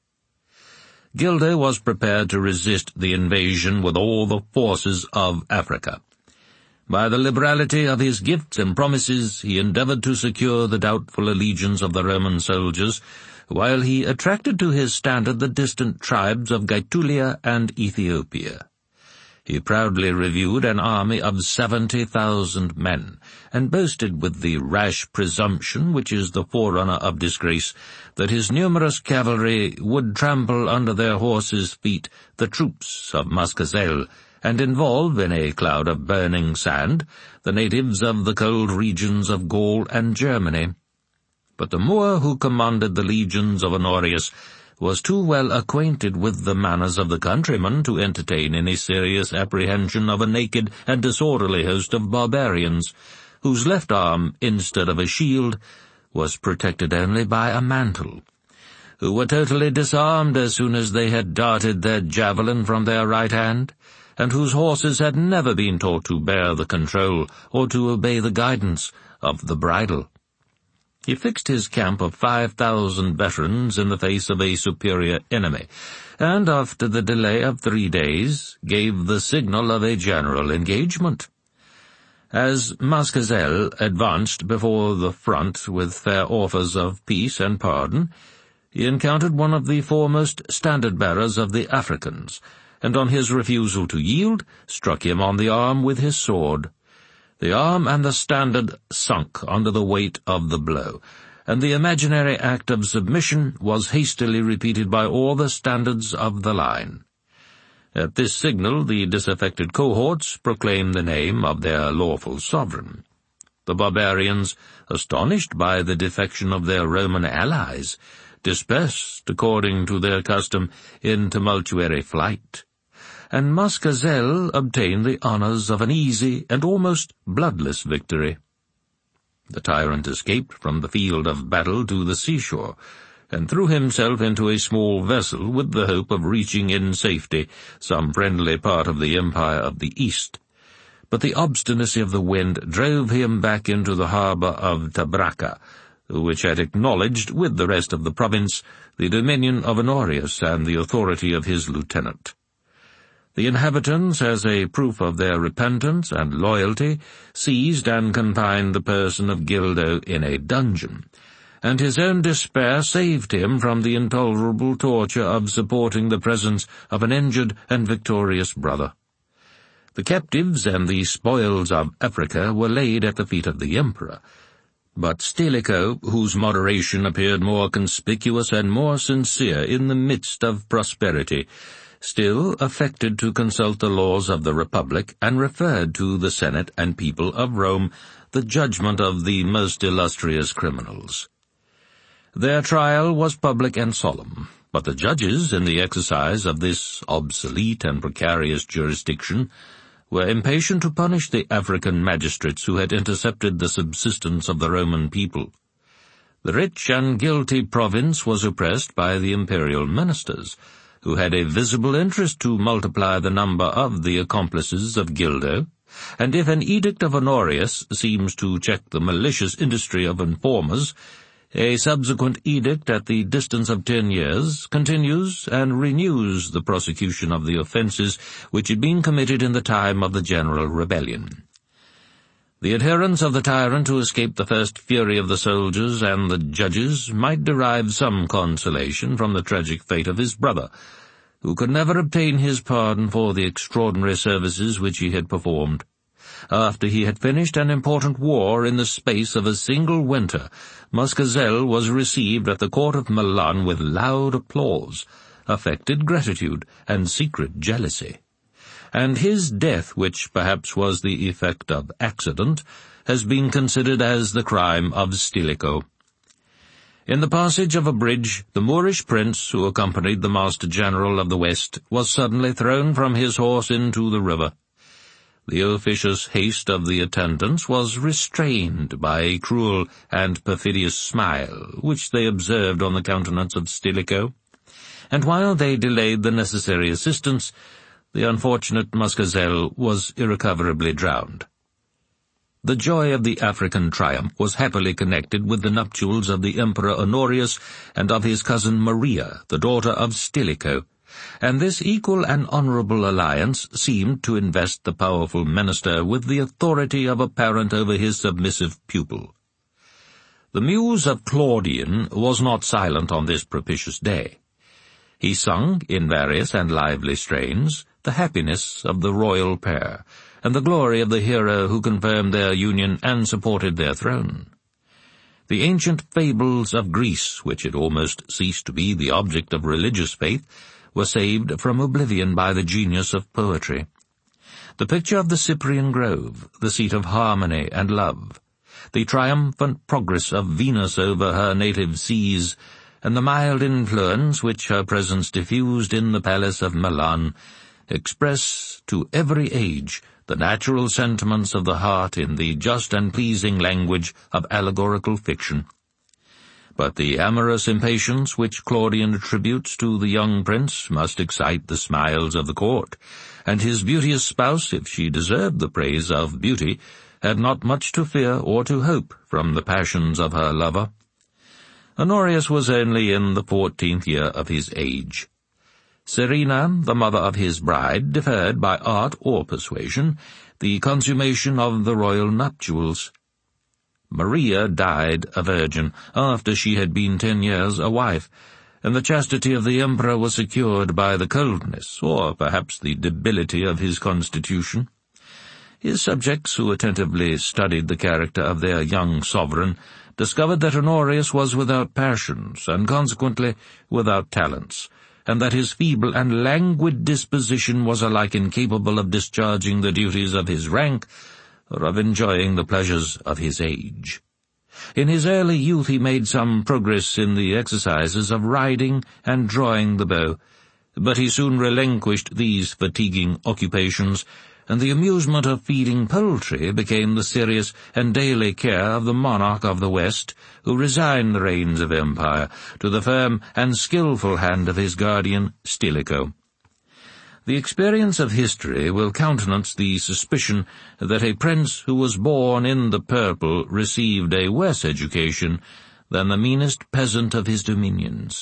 Gildo was prepared to resist the invasion with all the forces of Africa. By the liberality of his gifts and promises he endeavoured to secure the doubtful allegiance of the Roman soldiers, while he attracted to his standard the distant tribes of Gaetulia and Ethiopia. He proudly reviewed an army of seventy thousand men, and boasted with the rash presumption which is the forerunner of disgrace, that his numerous cavalry would trample under their horses' feet the troops of Mascazel, and involve in a cloud of burning sand the natives of the cold regions of Gaul and Germany. But the Moor who commanded the legions of Honorius was too well acquainted with the manners of the countrymen to entertain any serious apprehension of a naked and disorderly host of barbarians, whose left arm, instead of a shield, was protected only by a mantle, who were totally disarmed as soon as they had darted their javelin from their right hand, and whose horses had never been taught to bear the control or to obey the guidance of the bridle. He fixed his camp of five thousand veterans in the face of a superior enemy, and after the delay of three days gave the signal of a general engagement. As Mascazel advanced before the front with fair offers of peace and pardon, he encountered one of the foremost standard-bearers of the Africans, and on his refusal to yield, struck him on the arm with his sword. The arm and the standard sunk under the weight of the blow, and the imaginary act of submission was hastily repeated by all the standards of the line. At this signal the disaffected cohorts proclaimed the name of their lawful sovereign. The barbarians, astonished by the defection of their Roman allies, dispersed, according to their custom, in tumultuary flight, and Mascazel obtained the honours of an easy and almost bloodless victory. The tyrant escaped from the field of battle to the seashore, and threw himself into a small vessel with the hope of reaching in safety some friendly part of the Empire of the East. But the obstinacy of the wind drove him back into the harbour of Tabraca, which had acknowledged, with the rest of the province, the dominion of Honorius and the authority of his lieutenant. The inhabitants, as a proof of their repentance and loyalty, seized and confined the person of Gildo in a dungeon, and his own despair saved him from the intolerable torture of supporting the presence of an injured and victorious brother. The captives and the spoils of Africa were laid at the feet of the emperor, but Stilicho, whose moderation appeared more conspicuous and more sincere in the midst of prosperity, still affected to consult the laws of the Republic and referred to the Senate and people of Rome the judgment of the most illustrious criminals. Their trial was public and solemn, but the judges, in the exercise of this obsolete and precarious jurisdiction, were impatient to punish the African magistrates who had intercepted the subsistence of the Roman people. The rich and guilty province was oppressed by the imperial ministers, who had a visible interest to multiply the number of the accomplices of Gildo, and if an edict of Honorius seems to check the malicious industry of informers, a subsequent edict at the distance of ten years continues and renews the prosecution of the offences which had been committed in the time of the general rebellion. The adherents of the tyrant who escaped the first fury of the soldiers and the judges might derive some consolation from the tragic fate of his brother, who could never obtain his pardon for the extraordinary services which he had performed. After he had finished an important war in the space of a single winter, Moscazel was received at the court of Milan with loud applause, affected gratitude, and secret jealousy. And his death, which perhaps was the effect of accident, has been considered as the crime of Stilicho. In the passage of a bridge, the Moorish prince, who accompanied the Master-General of the West, was suddenly thrown from his horse into the river. The officious haste of the attendants was restrained by a cruel and perfidious smile which they observed on the countenance of Stilicho, and while they delayed the necessary assistance, the unfortunate Moscazel was irrecoverably drowned. The joy of the African triumph was happily connected with the nuptials of the Emperor Honorius and of his cousin Maria, the daughter of Stilicho, and this equal and honourable alliance seemed to invest the powerful minister with the authority of a parent over his submissive pupil. The muse of Claudian was not silent on this propitious day. He sung, in various and lively strains, the happiness of the royal pair, and the glory of the hero who confirmed their union and supported their throne. The ancient fables of Greece, which had almost ceased to be the object of religious faith, were saved from oblivion by the genius of poetry. The picture of the Cyprian Grove, the seat of harmony and love, the triumphant progress of Venus over her native seas, and the mild influence which her presence diffused in the palace of Milan, express to every age the natural sentiments of the heart in the just and pleasing language of allegorical fiction. But the amorous impatience which Claudian attributes to the young prince must excite the smiles of the court, and his beauteous spouse, if she deserved the praise of beauty, had not much to fear or to hope from the passions of her lover. Honorius was only in the fourteenth year of his age. Serena, the mother of his bride, deferred by art or persuasion the consummation of the royal nuptials. Maria died a virgin after she had been ten years a wife, and the chastity of the emperor was secured by the coldness, or perhaps the debility of his constitution. His subjects, who attentively studied the character of their young sovereign, discovered that Honorius was without passions, and consequently without talents, and that his feeble and languid disposition was alike incapable of discharging the duties of his rank or of enjoying the pleasures of his age. In his early youth he made some progress in the exercises of riding and drawing the bow, but he soon relinquished these fatiguing occupations, and the amusement of feeding poultry became the serious and daily care of the monarch of the West, who resigned the reins of empire to the firm and skilful hand of his guardian Stilicho. The experience of history will countenance the suspicion that a prince who was born in the purple received a worse education than the meanest peasant of his dominions,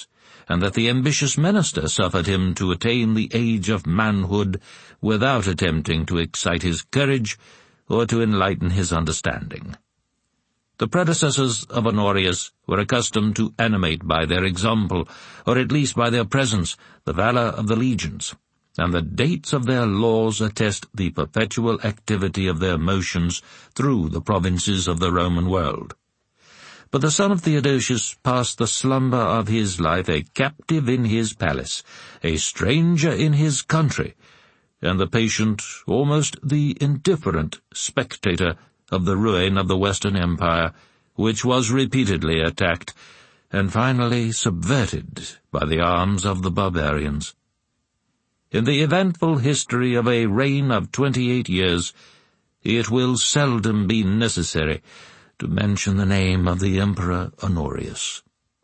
and that the ambitious minister suffered him to attain the age of manhood without attempting to excite his courage or to enlighten his understanding. The predecessors of Honorius were accustomed to animate by their example, or at least by their presence, the valor of the legions, and the dates of their laws attest the perpetual activity of their motions through the provinces of the Roman world. But the son of Theodosius passed the slumber of his life a captive in his palace, a stranger in his country, and the patient, almost the indifferent, spectator of the ruin of the Western Empire, which was repeatedly attacked and finally subverted by the arms of the barbarians. In the eventful history of a reign of twenty-eight years, it will seldom be necessary to mention the name of the Emperor Honorius.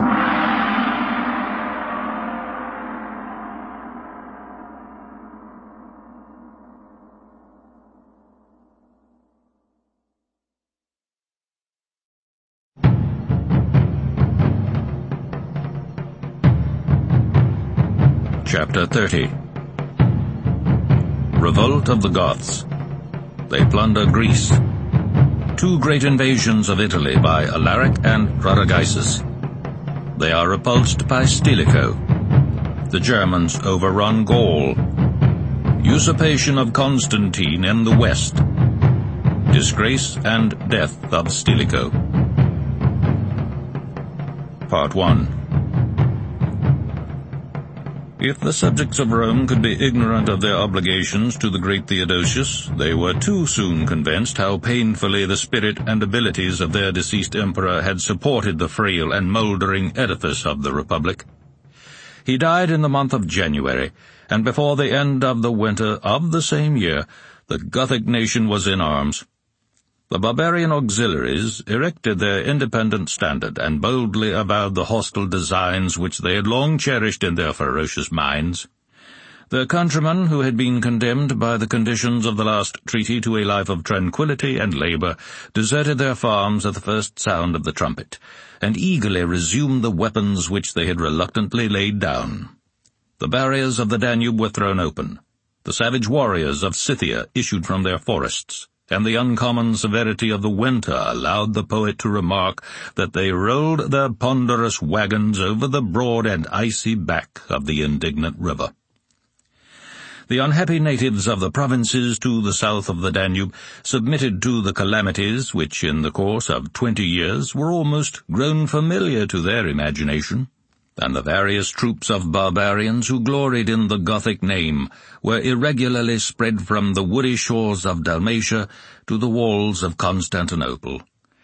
Chapter thirty. Revolt of the Goths. They plunder Greece. Two great invasions of Italy by Alaric and Radagaisus. They are repulsed by Stilicho. The Germans overrun Gaul. Usurpation of Constantine in the west. Disgrace and death of Stilicho. Part one. If the subjects of Rome could be ignorant of their obligations to the great Theodosius, they were too soon convinced how painfully the spirit and abilities of their deceased emperor had supported the frail and mouldering edifice of the Republic. He died in the month of January, and before the end of the winter of the same year, the Gothic nation was in arms. The barbarian auxiliaries erected their independent standard and boldly avowed the hostile designs which they had long cherished in their ferocious minds. Their countrymen, who had been condemned by the conditions of the last treaty to a life of tranquillity and labor, deserted their farms at the first sound of the trumpet, and eagerly resumed the weapons which they had reluctantly laid down. The barriers of the Danube were thrown open. The savage warriors of Scythia issued from their forests, and the uncommon severity of the winter allowed the poet to remark that they rolled their ponderous wagons over the broad and icy back of the indignant river. The unhappy natives of the provinces to the south of the Danube submitted to the calamities which, in the course of twenty years, were almost grown familiar to their imagination, and the various troops of barbarians who gloried in the Gothic name were irregularly spread from the woody shores of Dalmatia to the walls of Constantinople.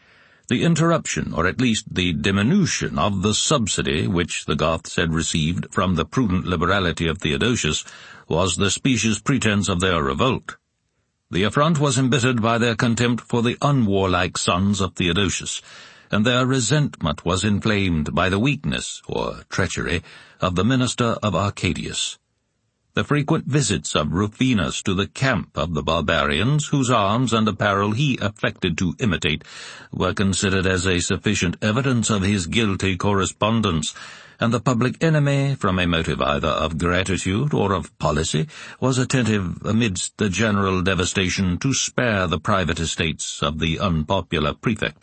The interruption, or at least the diminution, of the subsidy which the Goths had received from the prudent liberality of Theodosius was the specious pretense of their revolt. The affront was embittered by their contempt for the unwarlike sons of Theodosius, and their resentment was inflamed by the weakness, or treachery, of the minister of Arcadius. The frequent visits of Rufinus to the camp of the barbarians, whose arms and apparel he affected to imitate, were considered as a sufficient evidence of his guilty correspondence, and the public enemy, from a motive either of gratitude or of policy, was attentive, amidst the general devastation, to spare the private estates of the unpopular prefect.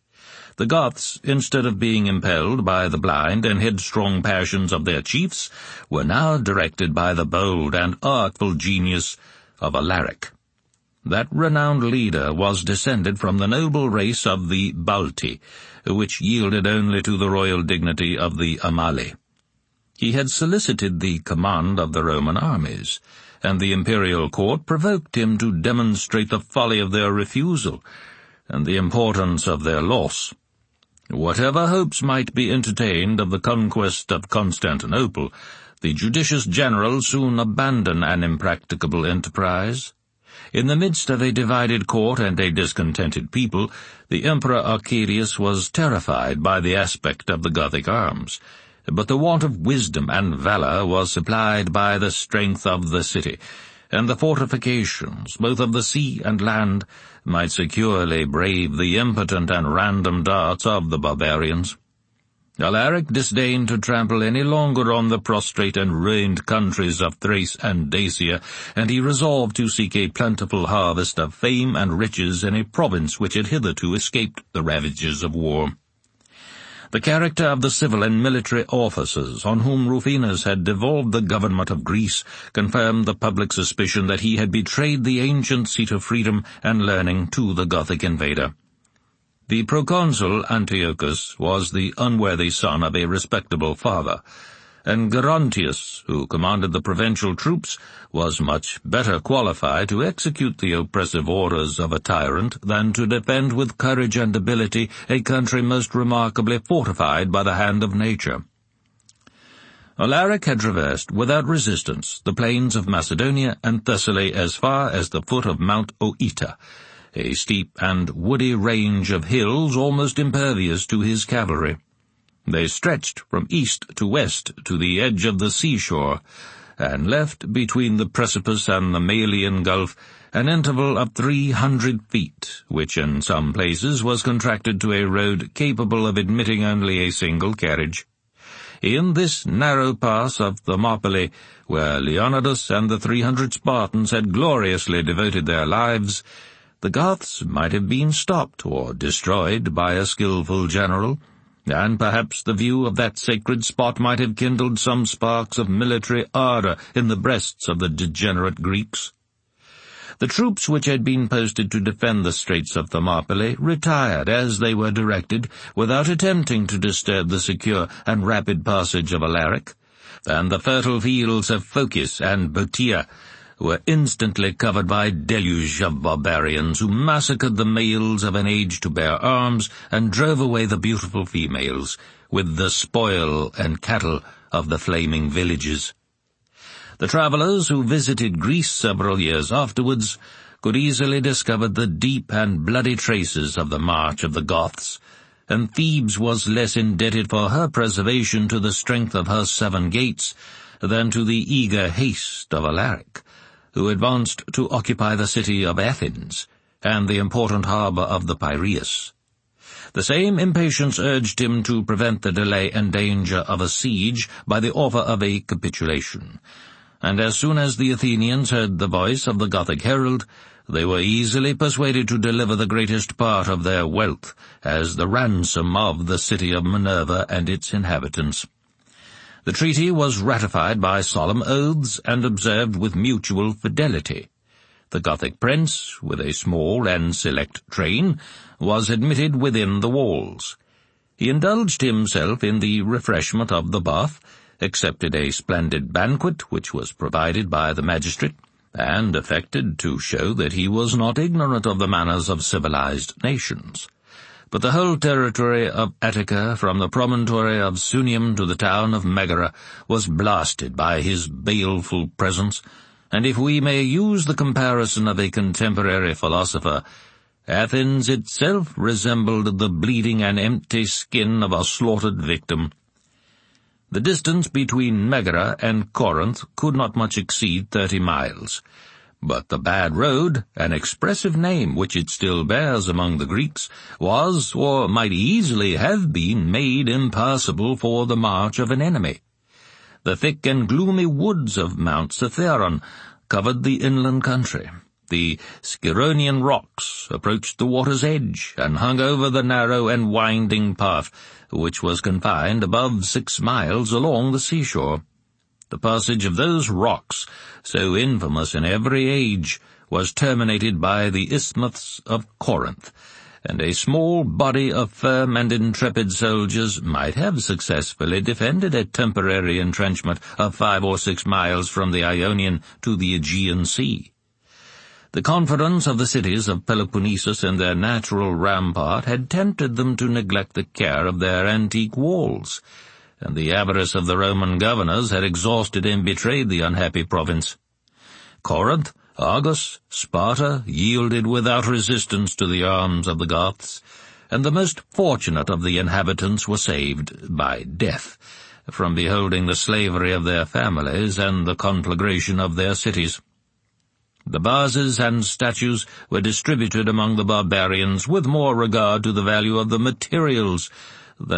The Goths, instead of being impelled by the blind and headstrong passions of their chiefs, were now directed by the bold and artful genius of Alaric. That renowned leader was descended from the noble race of the Balti, which yielded only to the royal dignity of the Amali. He had solicited the command of the Roman armies, and the imperial court provoked him to demonstrate the folly of their refusal and the importance of their loss. Whatever hopes might be entertained of the conquest of Constantinople, the judicious general soon abandoned an impracticable enterprise. In the midst of a divided court and a discontented people, the Emperor Arcadius was terrified by the aspect of the Gothic arms, but the want of wisdom and valor was supplied by the strength of the city, and the fortifications, both of the sea and land, might securely brave the impotent and random darts of the barbarians. Alaric disdained to trample any longer on the prostrate and ruined countries of Thrace and Dacia, and he resolved to seek a plentiful harvest of fame and riches in a province which had hitherto escaped the ravages of war. The character of the civil and military officers on whom Rufinus had devolved the government of Greece confirmed the public suspicion that he had betrayed the ancient seat of freedom and learning to the Gothic invader. The proconsul Antiochus was the unworthy son of a respectable father, and Gerontius, who commanded the provincial troops, was much better qualified to execute the oppressive orders of a tyrant than to defend with courage and ability a country most remarkably fortified by the hand of nature. Alaric had traversed without resistance the plains of Macedonia and Thessaly as far as the foot of Mount Oeta, a steep and woody range of hills almost impervious to his cavalry. They stretched from east to west to the edge of the seashore, and left between the precipice and the Malian Gulf an interval of three hundred feet, which in some places was contracted to a road capable of admitting only a single carriage. In this narrow pass of Thermopylae, where Leonidas and the three hundred Spartans had gloriously devoted their lives, the Goths might have been stopped or destroyed by a skilful general, and perhaps the view of that sacred spot might have kindled some sparks of military ardour in the breasts of the degenerate Greeks. The troops which had been posted to defend the Straits of Thermopylae retired as they were directed, without attempting to disturb the secure and rapid passage of Alaric, and the fertile fields of Phocis and Boeotia were instantly covered by a deluge of barbarians who massacred the males of an age to bear arms and drove away the beautiful females with the spoil and cattle of the flaming villages. The travellers who visited Greece several years afterwards could easily discover the deep and bloody traces of the march of the Goths, and Thebes was less indebted for her preservation to the strength of her seven gates than to the eager haste of Alaric, who advanced to occupy the city of Athens and the important harbour of the Piraeus. The same impatience urged him to prevent the delay and danger of a siege by the offer of a capitulation, and as soon as the Athenians heard the voice of the Gothic herald, they were easily persuaded to deliver the greatest part of their wealth as the ransom of the city of Minerva and its inhabitants. The treaty was ratified by solemn oaths and observed with mutual fidelity. The Gothic prince, with a small and select train, was admitted within the walls. He indulged himself in the refreshment of the bath, accepted a splendid banquet which was provided by the magistrate, and affected to show that he was not ignorant of the manners of civilized nations. But the whole territory of Attica, from the promontory of Sunium to the town of Megara, was blasted by his baleful presence, and if we may use the comparison of a contemporary philosopher, Athens itself resembled the bleeding and empty skin of a slaughtered victim. The distance between Megara and Corinth could not much exceed thirty miles. But the bad road, an expressive name which it still bears among the Greeks, was, or might easily have been, made impassable for the march of an enemy. The thick and gloomy woods of Mount Cithaeron covered the inland country. The Scironian rocks approached the water's edge and hung over the narrow and winding path, which was confined above six miles along the seashore. The passage of those rocks, so infamous in every age, was terminated by the Isthmus of Corinth, and a small body of firm and intrepid soldiers might have successfully defended a temporary entrenchment of five or six miles from the Ionian to the Aegean Sea. The confidence of the cities of Peloponnesus in their natural rampart had tempted them to neglect the care of their antique walls, and the avarice of the Roman governors had exhausted and betrayed the unhappy province. Corinth, Argos, Sparta yielded without resistance to the arms of the Goths, and the most fortunate of the inhabitants were saved, by death, from beholding the slavery of their families and the conflagration of their cities. The vases and statues were distributed among the barbarians with more regard to the value of the materials